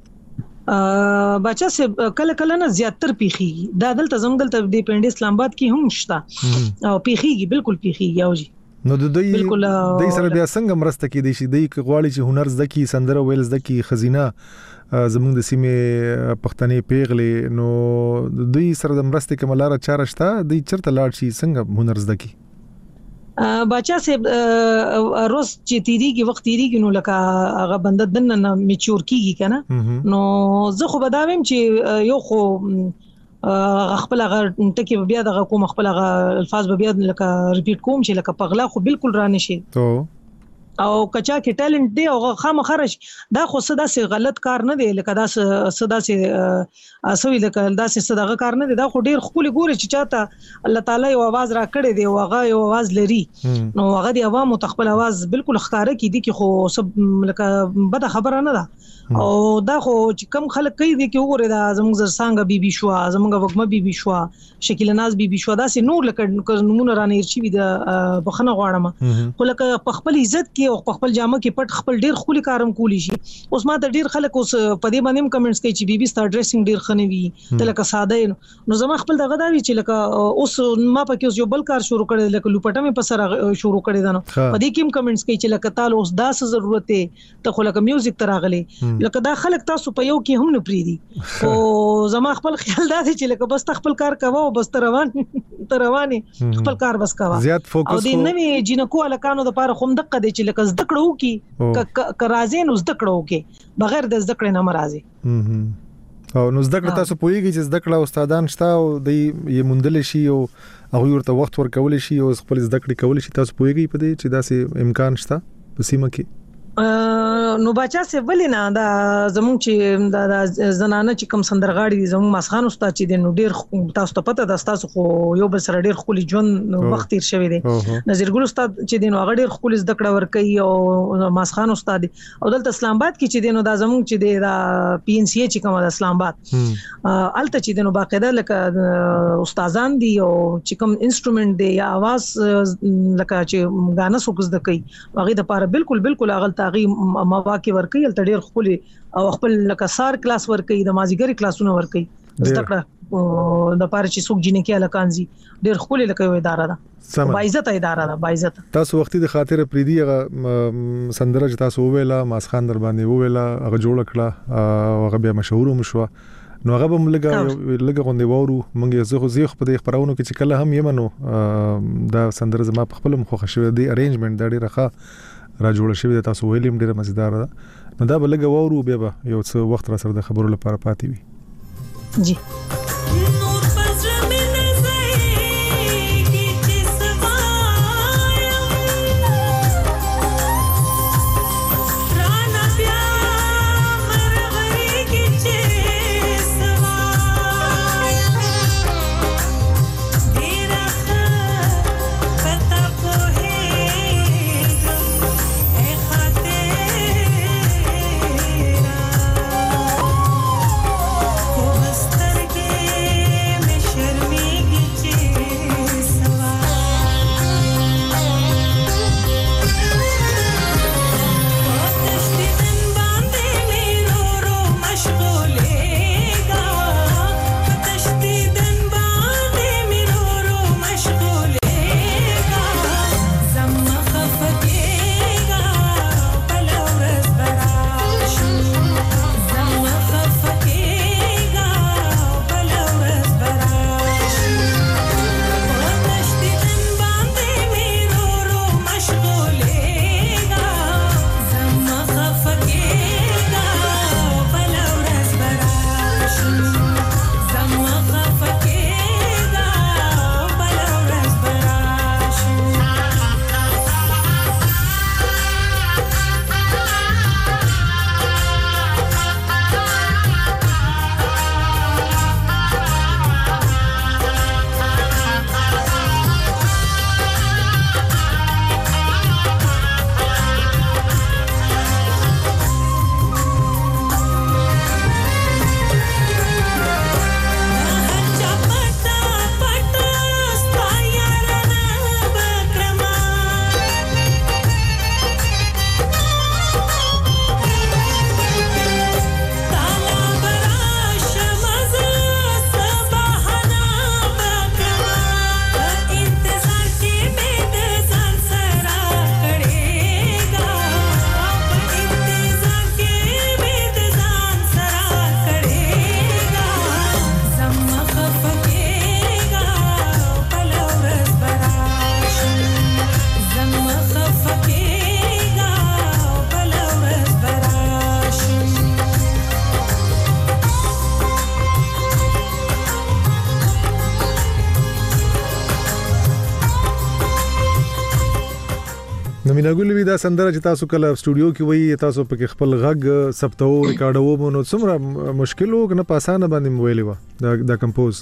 Speaker 3: بچا سه کله کله نه زیاتر پیخي دا دلته زموږ دلته د پنډ اسلام آباد کې هم شته او پیخيږي بالکل پیخيږي او جی
Speaker 2: نو د دوی د سره بیا څنګه مرسته کې دي شي د غواړي چې هنر زده کی سندره ویل زده کی خزینه زموږ د سیمه پښتنې پیغلې نو دوی سره د مرسته کوملاره چاره شته د چرته لاړ شي څنګه هنر زده کی
Speaker 3: بچا سه روز چې تیریږي وخت تیریږي نو لکه هغه بنده دنه میچور کیږي کنه نو زه خو بداوم چې یو خو خپل هغه ټکی بیا د کوم خپل هغه الفاظ بیا لکه ریپیټ کوم چې لکه پغلا خو بالکل را نشي او کچا کې ټالنت دی او خامخرش دا خو صدا سي غلط کار نه دی لکه دا صدا سي اسوي لکه دا سي صدقه کار نه دی دا خو ډیر خپل ګوري چې چاته الله تعالی یو आवाज را کړی دی او هغه یو आवाज لري نو هغه دی عوامو تخپل आवाज بالکل ښکارا کی دي کې خو سب لکه بده خبره نه ده او دا خو چې کم خلک کوي دي کې وګوره دا زموږ زرسانګه بيبي شو زموږ وګمه بيبي شو شکیل ناز بيبي شو دا سي نور لکه نمونه رانه ارچي وي د بخنه غواړم خو لکه په خپل عزت کې او په خپل جامه کې پټ خپل ډیر خولي کارم کولی شي اوس ما ته ډیر خلک اوس په دې باندې کمنټس کوي چې بيبي ستار ډریسینګ ډیر خني وي ته لکه ساده نو زما خپل دغه دا وی چې لکه اوس ما په کې اوس یو بل کار شروع کړی لکه لوپټه مې په سره شروع کړی دا نو په دې کې کمنټس کوي چې لکه تاسو اوس داس ضرورت ته خو لکه میوزیک تراغلي لکه دا خلک تاسو په یو کې هم نه پریدي او زما خپل خیال دا چې لکه بس خپل کار کوو بس روان تر رواني خپل کار بس کوو
Speaker 2: زیات فوکس
Speaker 3: او د نوې جنکو الکانو د پاره خوم دقه دي چې لکه زده کړو کی کرازین زده کړو کی بغیر د زده کړې نه مرাজি
Speaker 2: او نو زده کړه تاسو پوهیږئ چې زده کړه استادان شته او د یې مندل شي او هغه ورته وخت ورکول شي او خپل زده کړې کول شي تاسو پوهیږئ په دې چې دا سه امکان شته په سیمه کې
Speaker 3: نو بچا سه ولینا دا زمون چې دا زنانه چې کم سندرغاړي دي زمون ماسخان استاد چې د نو ډیر تاسو ته پته د تاسو خو یو بل سره ډیر خولي جون وخت تیر شوی دی نظیر ګل استاد چې د نو هغه ډیر خولي زده کړه ور کوي او ماسخان استاد او دلته اسلام آباد کې چې د نو دا زمون چې د دا پی ان سی چې کوم د اسلام آباد الته چې د نو باقاعده لکه استادان دي او چې کوم انسټرومنت دی یا आवाज لکه چې غانه سوکز د کوي هغه د پاره بالکل بالکل هغه تاغي مواقع ورکي تل ډیر خپل او خپل لکه سار کلاس ورکي د مازیګری کلاسونه ورکي زدهکړه د پاره چې څوک جنې کې الکانزي ډیر خپل لکه یو اداره ده باعزت اداره ده باعزت
Speaker 2: تاسو وختي د خاطر پریدي سندره چې تاسو ویلا ماسخان در باندې ویلا هغه جوړ کړه هغه بیا مشهور مشوا نو هغه هم لګه لګه غونډې وورو مونږ زه خو زیخ په دې خبرونو کې چې کله هم یمنو دا سندره زما په خپل مخه شوی دی ارینجمنت دا ډیره ښه را جوړ شوی د تاسو ویلیم ډیره مزیدار ده نو دا بلګه وورو بیا به یو څه وخت را سره د خبرو لپاره پاتې وي
Speaker 3: جی
Speaker 5: Start again.
Speaker 2: نو مینا ګل وی دا سندره چې تاسو کله سټوډیو کې وای تاسو په خپل غږ ثبتو ریکارډو نو څومره مشکل و کنه په اسانه باندې ویلی و دا دا کمپوز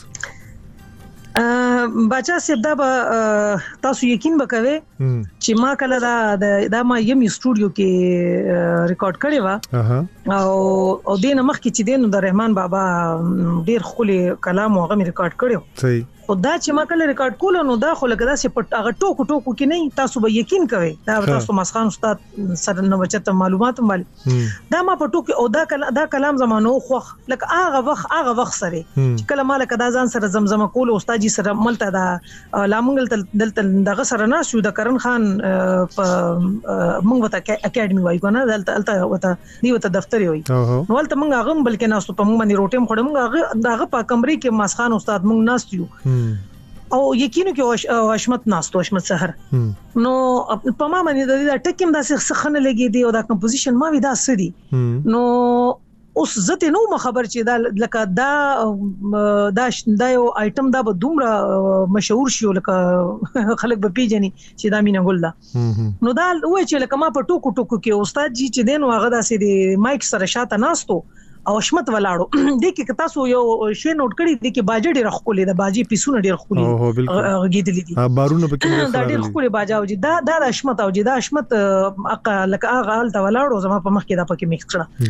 Speaker 3: بچا سیب دا تاسو یقین وکوي چې ما کله دا دا ما یم سټوډیو کې ریکارډ کړی و او او دینه مخ کې چې دینو د رحمان بابا ډیر خولي کلام هغه ریکارډ کړو صحیح او دا چې ما کله ریکارډ کول نو دا خو لکه دا چې په هغه ټوکو ټوکو کې نه تاسو به یقین کوئ دا تاسو مسخان استاد سره نو بچته معلومات مال دا ما په ټوکو او دا دا کلام زمانو خو لکه هغه وخت هغه وخت سره چې کله مال کدا ځان سره زمزمه کول استاد جی سره ملته دا لامنګل دلته دغه سره نه شو د کرن خان په موږ وته اکیډمي وای کنه دلته دلته وته دی وته دفتر وای نو ولته موږ هغه بلکې ناستو په موږ باندې روټیم خړم هغه دغه په کمرې کې مسخان استاد موږ ناستو او یقینو کې حشمت ناستو حشمت سحر نو په ما باندې دا ټکیم دا څه خنه لګي دی او دا کمپوزیشن ما وی دا سدي نو اوس زته نو خبر چې دا لکه دا دا دا یو آیټم دا به دومره مشهور شي لکه خلک به پیژني چې دا مینا ګل دا نو دا وای چې لکه ما په ټوکو ټوکو کې استاد جی چې دین واغه دا سي دی مایک سره شاته ناستو او حشمت ولاړو د کې تاسو یو شی نوٹ کړی د کې باجه ډیر خولي د باجی پیسونه ډیر خولي غیدلې دي
Speaker 2: بارونه پکې
Speaker 3: دا ډیر خولي باجه او دا دا حشمت او دا حشمت لکه هغه حالت ولاړو زما په مخ کې دا پکې میکس کړه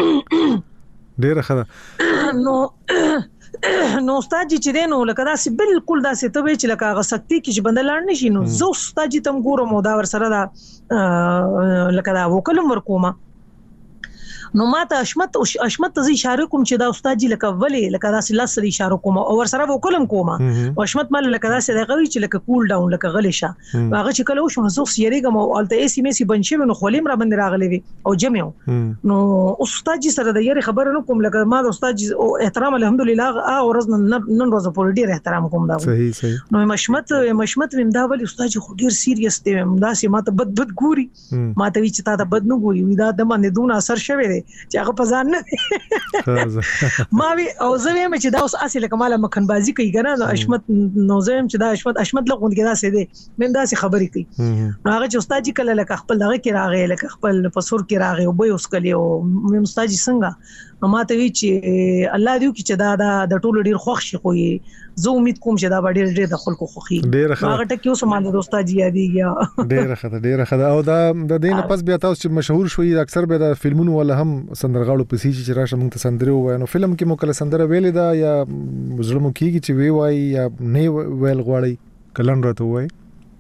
Speaker 2: ډیر ډیر خره
Speaker 3: نو نو استاد جی چې دینو لکه دا سي بالکل دا سي ته وی چې لکه هغه سختي کې چې بندلان نشي نو زه استاد جی تم ګورم او دا ور سره دا لکه دا وکلم ورکوما نو ماته حشمت حشمت ته اشاره کوم چې دا استاد جی لکه ولی لکه دا سلاس سره اشاره کوم او ور سره وکولم کوم او حشمت مال لکه دا سره غوي چې لکه کول ډاون لکه غلی شه هغه چې کله وشو زو سیریګم او الته ایسی میسی بنشي نو خولیم را باندې راغلی وي او جمعو نو استاد جی سره د یاري خبر نه کوم لکه ما د استاد جی او احترام الحمدلله هغه ورځ نن ورځ په ډیر احترام کوم دا
Speaker 2: صحیح صحیح
Speaker 3: نو حشمت حشمت ویم دا ولی استاد جی خو ډیر سیریس دی دا سي ماته بد بد ګوري ماته وی چې تا ته بد نه ګوري وی دا د باندې دون اثر شوی دی چې هغه پزان نه ما وی او زه ویم چې دا اوس اصله کماله مخنبازي کوي کنه نو حشمت نو زم چې دا حشمت حشمت لغون کې دا سي دي من دا سي خبري کوي نو هغه چې استاد جی کله لکه خپل دغه کې راغی لکه خپل پسور کې راغی او به اوس کلی او مې استاد جی څنګه نو ماته وی چې الله دې چې دا د ټولو ډیر خوښ شي خو زه امید کوم چې دا ډیر ډیر د خلکو خوخي هغه ټکی اوس باندې استاد جی یادېږي
Speaker 2: ډیر خطر ډیر خطر او دا د دینه پس بیا تاسو چې مشهور شوي اکثر به د فلمونو ولا هم سندرغاړو په سي چې راشه موږ ته سندره وای نو فلم کې مو کله سندره ویلې دا یا زړه مو کیږي چې وی وای یا نه ویل غواړي کلن راته وای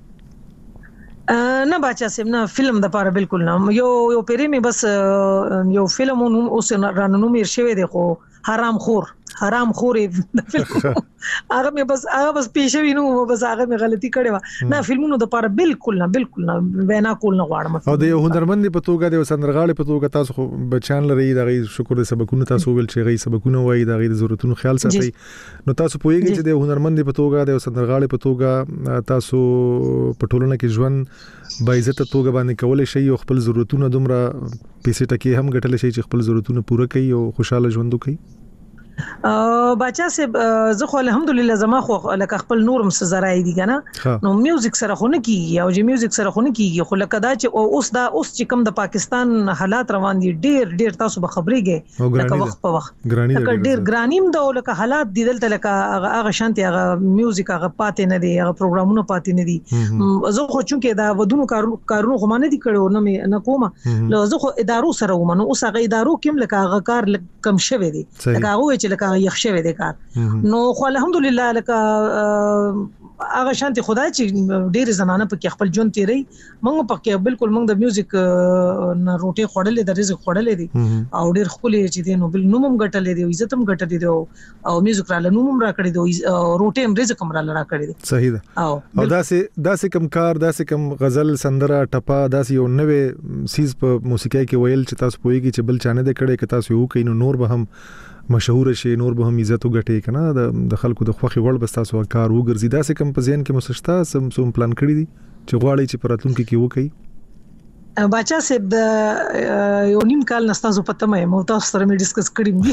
Speaker 3: نه بچا سم نه فلم د پاره بالکل نه یو یو پیری می بس یو فلم اوس رانو میر شوی دی خو حرام خور حرام خور د فلم هغه مې بس هغه بس پیښوي نو بس هغه مې غلطي کړې و نه فلمونو د پاره بالکل نه بالکل نه وینا کول نه غواړم
Speaker 2: او د یو هنرمند په توګه د سندرغاړي په توګه تاسو خو بچان لري د غي شکر د سبقونو تاسو ول چې غي سبقونه وای د غي ضرورتونو خیال ساتي نو تاسو پوهیږئ چې د هنرمند په توګه د سندرغاړي په توګه تاسو په ټولنه کې ژوند با عزت توګه باندې کولای شي او خپل ضرورتونه دومره پیسې ټکی هم ګټل شي چې خپل ضرورتونه پوره کړي او خوشاله ژوند وکړي
Speaker 3: بچا سه زه خو الحمدلله زما خو لکه خپل نورم سزرای دي کنه نو میوزیک سره خو نه کیږي او چې میوزیک سره خو نه کیږي خو لکه دا چې اوس دا اوس چې کوم د پاکستان حالات روان دي ډیر ډیر تاسو به خبرېږئ لکه وخت په وخت لکه ډیر ګرانیم دا لکه حالات دي دلته لکه هغه شانتي هغه میوزیک هغه پاتې نه دي هغه پروګرامونه پاتې نه دي زه خو چونکه دا ودونو کارونو خو مانه دي کړو نه نه کومه لو زه خو ادارو سره ومنو اوس هغه ادارو کوم لکه هغه کار کم شوی دي لکه هغه چې لکه یخ شوی دی کار نو خو الحمدلله لکه هغه شانتي خدای چې ډېر زنانه په خپل ژوند تیری موږ په کې بالکل موږ د میوزیک نه روټي خوړلې د رزق خوړلې دي او ډېر خپلې چې دي نو بل نومم غټلې دي عزت هم غټلې دي او میوزیک را لنومم را کړې دي او روټي هم رزق هم را لرا کړې دي
Speaker 2: صحیح ده او داسې داسې کم کار داسې کم غزل سندره ټپا داسې یو نوې سیز په موسیقۍ کې ویل چې تاسو پوهیږئ چې بل چانه د کړي ک تاسو یو کینو نور به هم مشهور شي نور به هم عزت وګټي کنه د خلکو د خوخي وړ بس تاسو کار وګرځي داسې کم په ذهن کې مسشتا سم سم پلان کړی دي چې غواړي چې پراتونکو کې وکړي
Speaker 3: بچا سه د یو نیم کال نستاسو پته مې مو تاسو سره مې ډیسکس کړی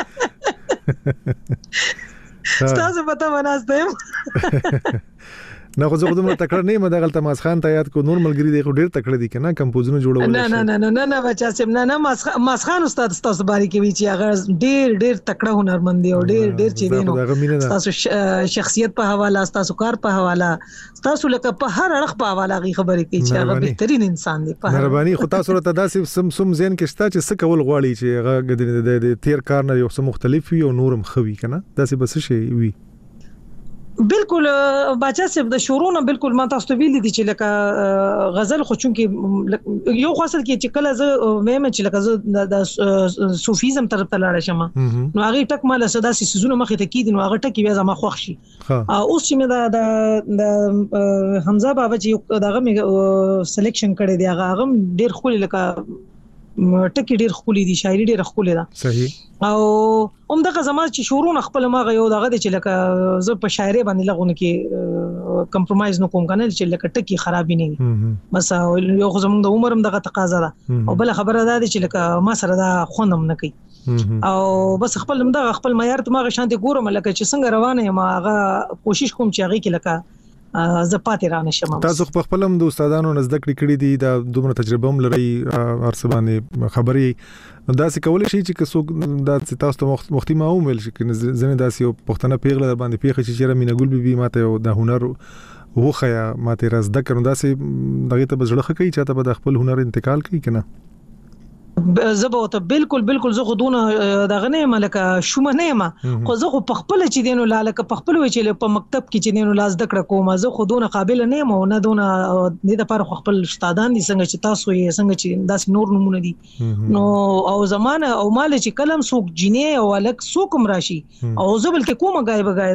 Speaker 2: دي
Speaker 3: تاسو پته وناستم
Speaker 2: نه خو زه دومره تکړه نه یم د غلطه ماس خان ته یاد کو نور ملګری دی خو ډیر تکړه دي کنه کمپوزونه جوړول
Speaker 3: نه نه نه نه نه بچا سم نه نه ماس خان استاد تاسو باری کې وی چې هغه ډیر ډیر تکړه هنرمند دی او ډیر ډیر چې دی نو تاسو شخصیت په حواله تاسو کار په حواله تاسو لکه په هر اړخ په حواله غي خبرې کوي چې هغه بهترین انسان دی په
Speaker 2: مهرباني خو تاسو ته داسې سم سم زین کې شته چې څه کول غواړي چې هغه د تیر کار نه یو څه مختلف وي او نورم خوي کنه داسې بس شي وي
Speaker 3: بالکل بچا صاحب د شورونه بالکل ما تاسو ویل دي چې لکه غزل خو چون کې یو خاصه کې چې کله زه مې چې لکه زه د صوفیزم طرف ته لاړ شم نو هغه ټک مال صدا سي سيزونه مخه ته کېد نو هغه ټکی بیا زما خوښ شي اوس چې مې د د حمزه بابا چې دغه مې سلیکشن کړی دی هغه ډیر خو لکه ټکی ډیر خولي دي شاعري ډیر خولي ده
Speaker 2: صحیح
Speaker 3: او هم دغه زما چې شورونه خپل ما غيو دغه چې لکه زه په شاعري باندې لغونه کې کمپرمایز نه کوم کنه چې لکه ټکی خراب نه بس یو خو زموږ د عمرم دغه تقاضا ده او بل خبره ده چې لکه ما سره دا خوندم نه کوي او بس خپل دغه خپل معیار ته ما غشانته ګورم لکه چې څنګه روانه یم هغه کوشش کوم چې هغه کې لکه زه پاتې را نشم
Speaker 2: تاسو په خپلم د استادانو نزد کړی کړی دي دا دومره تجربه هم لري ارسبانه خبري دا څه کول شي چې څوک دا تاسو ته مختي ما ومل شي چې زنه داسې یو پښتنه پیغله باندې پیخه چې چیرې مینګول بي ماته د هنر وخیا ماته راز د کړو داسې دغه ته بزړه کوي چې ته به د خپل هنر انتقال کوي کنه
Speaker 3: زبو ته بالکل بالکل زه خودونه دغه نه ملکه شومه نه ما خو زه په خپل چې دینو لاله په خپل وی چې په مکتب کې چې دینو لاس دکړه کوم زه خودونه قابل نه ما نه دونه د لپاره خپل استادان دي څنګه چې تاسو یې څنګه چې داس نور نمونه دي نو او زمانه او مال چې کلم سوق جنې او الک سوقم راشي او زه بل کې کومه غایب غای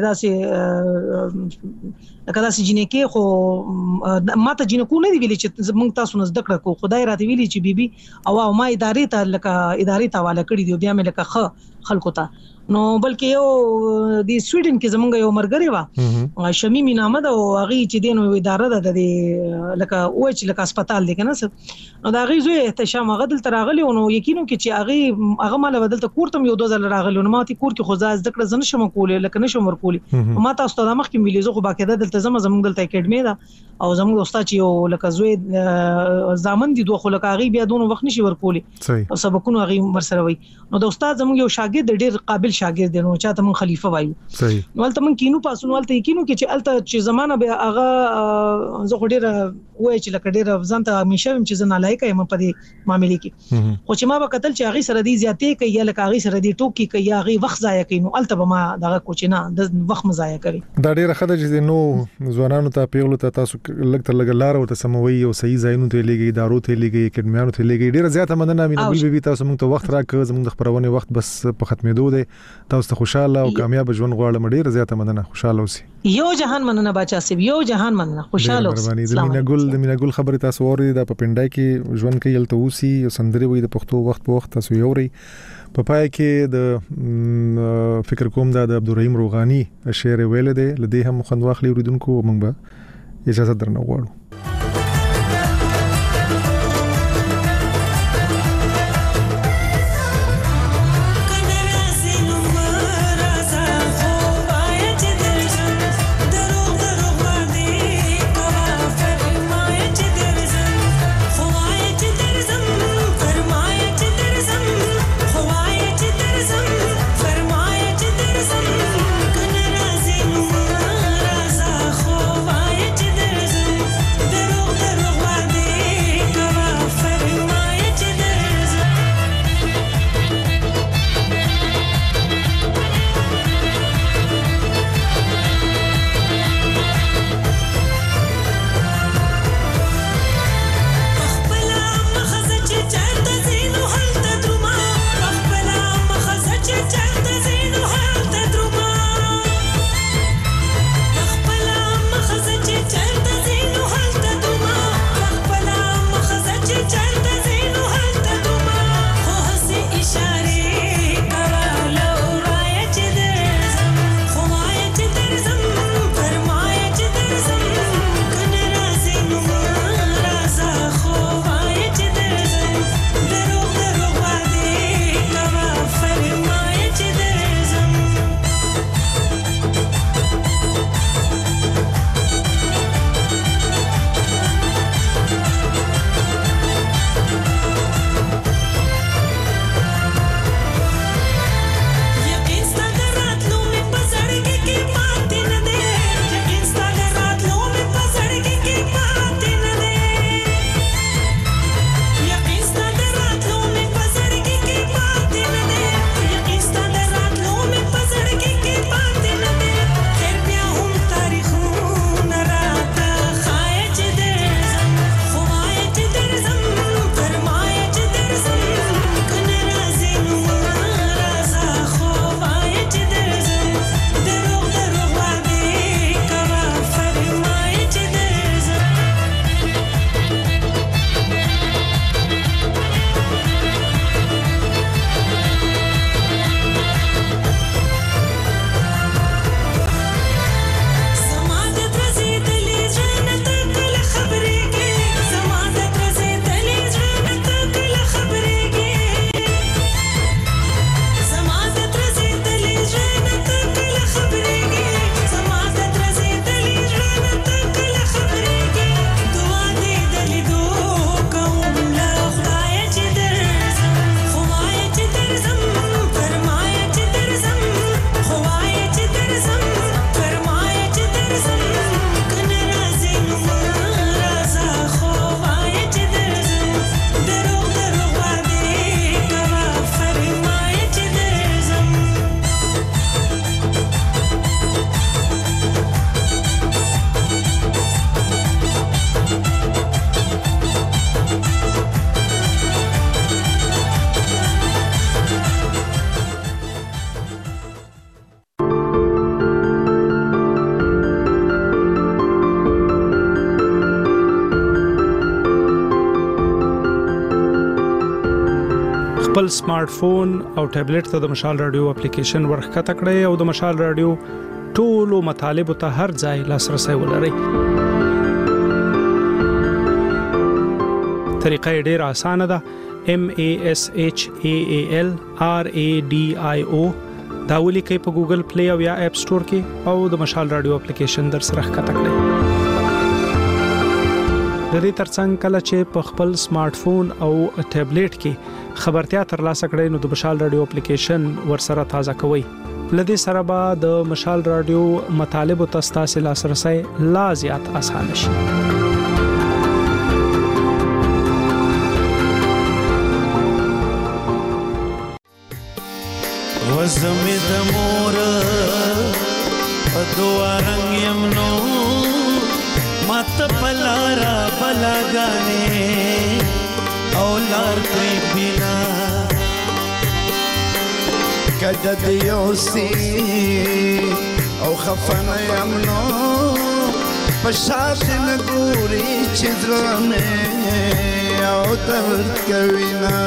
Speaker 3: داسې کله چې جنې کې خو ماته جنې کو نه دی ویلي چې موږ تاسو نس دکړه کو خدای راته ویلي چې بیبي او ما ادارې ته لکه ادارې ته حواله کړی دی بیا مې لکه خ خلکو ته نو بلکې یو د سویډن کې زمونږ یو مرګري وا شمیم نامه دا او هغه چې دینو اداره ده د لکه او چې لکه هسپتال دی کنه نو دا غي زوی احتشام هغه دل تراغلی نو یقینو کې چې هغه هغه مال بدل ته کورتم یو دوزل راغلی نو ماتي کور کې خو ځاز دکړه زنه شم کولې لکه نشم ورکولې ما تاسو ته مخ کې ویلې زه خو باقاعده دلته زما زمونږ دلته اکیډمي ده او زموږ استاد چې یو لکه زوی زامن دي دوه خو لکه هغه بیا دونه وخت نشي ورکولې او سبقونه هغه ورسره وي نو د استاد زموږ یو شاګرد ډیر قابل شاګرد دی نو چاته من خلیفہ وایو
Speaker 2: صحیح
Speaker 3: نو ولته من کینو پاسون ولته کینو کې چې الته چې زمانہ به هغه زه خو ډیر وای چې لکه ډیر ځانته همیشه چې زه نه لایق یم په دې معاملې کې خو چې ما به قتل چې هغه سره دی زیاتې کوي یا لکه هغه سره دی ټوکی کوي یا هغه وخت ضایع کوي نو الته به ما دغه کوچ نه د وخت مضایع کوي
Speaker 2: دا ډیره خدای چې نو ځوانانو ته پیغلو ته تاسو لګ تر لګ لار او ته سموي او صحیح ځایونو ته لګي ادارو ته لګي اکیډمیانو ته لګي ډیره زیاته مننه مې نبی بي تاسو موږ ته وخت راکړ زموږ د خبرونه وخت بس په ختمېدو دی تاسو ته خوشاله او کامیاب ژوند غواړم ډیره زیاته مننه خوشاله اوسئ
Speaker 3: یو جهان مننه بچا سیب یو جهان مننه خوشاله اوسئ
Speaker 2: د مینګل د مینګل خبره تاسو اورئ د پپنډای کې ژوند کې یلته اوسئ سندري وي د پښتو وخت په وخت تاسو یوري په پای کې د فکر کوم د عبدالرحیم روغانی شعر ویل دی لدی هم خوند واخلي اوریدونکو موږ به اجازه درنه غواړو
Speaker 5: خپل سمارټ فون او ټابلیټ ته د مشال رادیو اپلیکیشن ورخکته کړئ او د مشال رادیو ټولو مطالب ته هر ځای لاسرسي ولرئ. طریقه ډېر اسانه ده. M A S H A A L R A D I O دا ولیکئ په ګوګل پلی او یا اپ سٹور کې او د مشال رادیو اپلیکیشن در سره ښکته کړئ. د دې ترڅنګ کله چې په خپل سمارټ فون او ټابلیټ کې خبرتیا ترلاسه کړئ نو د مشال رادیو اپلیکیشن ور سره تازه کوئ. لدې سره به د مشال رادیو مطالب او تاسو لاسرسي لا زیات آسان شي.
Speaker 6: وزمې د مور په دعا رنګ یم نو ماته پلارا بلاګانې او لار پرې بینا کده دیو سی او خفن یم نو پشاش نګوري چې زړه او درد کوي نا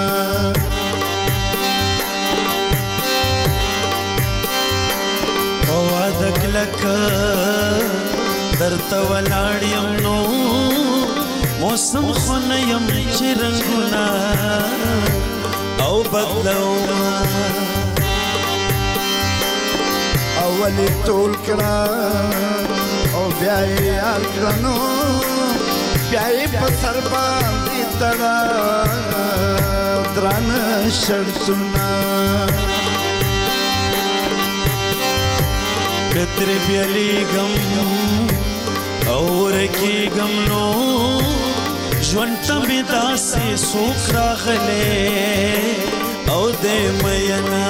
Speaker 6: دکلک درته ولاړ یم نو موسم خونه یم چې رنګونه او بدلوما اولی ټول کړه او بیا یې یار کړه نو بیا یې په سر باندې تړه درانه شرطونه کتر بیالی گم اور کی گم نو جوانتا بیدا سے سوک راغلے او دے مینا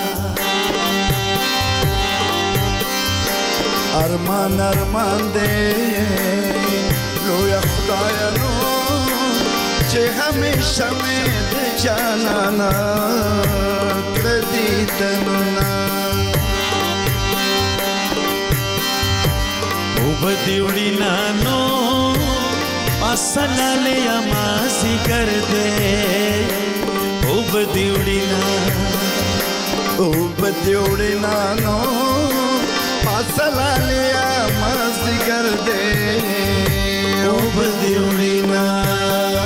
Speaker 6: ارمان ارمان دے لویا خدایا نو چے ہمیشہ میں دے جانانا کردی تنونا بدیوڑی نانو پاسنا لیا مازی کر دے او بدیوڑی نانو او بدیوڑی نانو پاسنا لیا مازی کر دے او بدیوڑی نانو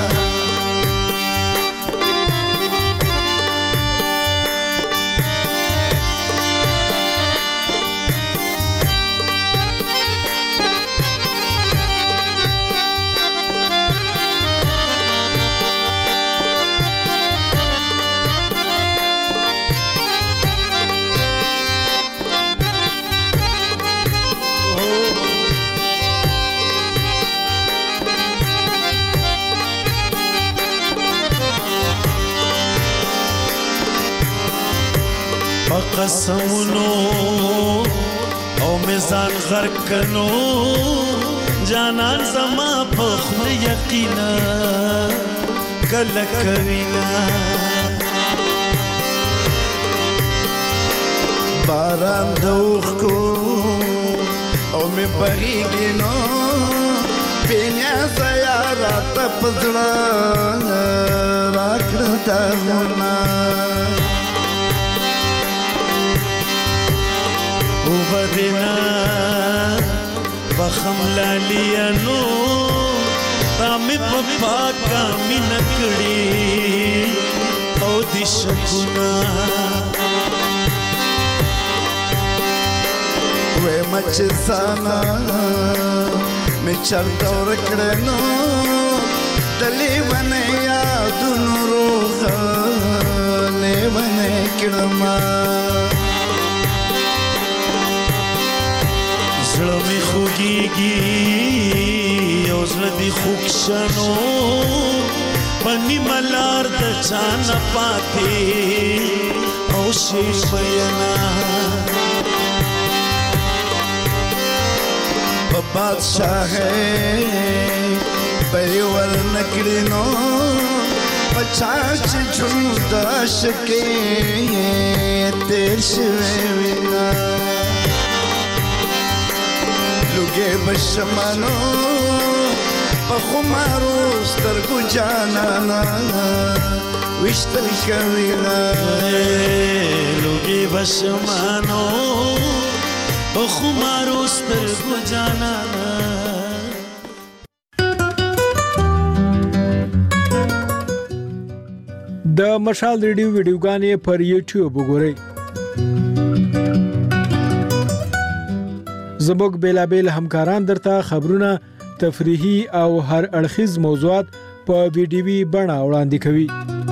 Speaker 6: قسمونو او میزان غرق کنو جانان زما په خپل یقینا کله کوینا باران دوخ کو او می بغیږي نو بینیا زیارت پزړه راکړه دغونه وبدنا بخم لالیا نو رامي پپا کا مینکڑی او دی شکونا وے مچ سانا می چرتا ورکڑے نو دلی بنے یادون روغ لے بنے کڑما زړه می خوږیږي او زړه دی خوږ شنو پنی ملار د چان پاتې او شي بینا په بادشاہ پری ور نکړي نو پچاچ ژوند عاشقې تیر شوی وینا لوګي بشمانو په خمارو سترګو جانانا وشتل کوي
Speaker 7: لوګي بشمانو او خمارو سترګو جانا
Speaker 5: د مشال ریډیو ویډیوګانې پر یوټیوب وګورئ. زموږ بیلابیل همکاران درته خبرونه، تفریحي او هر اړخیز موضوعات په ویډیوي بڼه وړاندې کوي.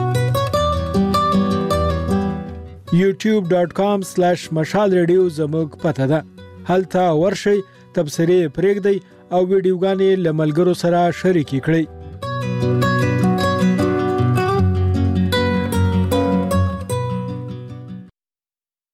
Speaker 5: یوټیوب ډاٹ کام سلیش مشال ریډیو زموږ پته ده. هلته ورشئ، تبصرې پرېږدئ او ویډیوګانې له ملګرو سره شریکې کړئ.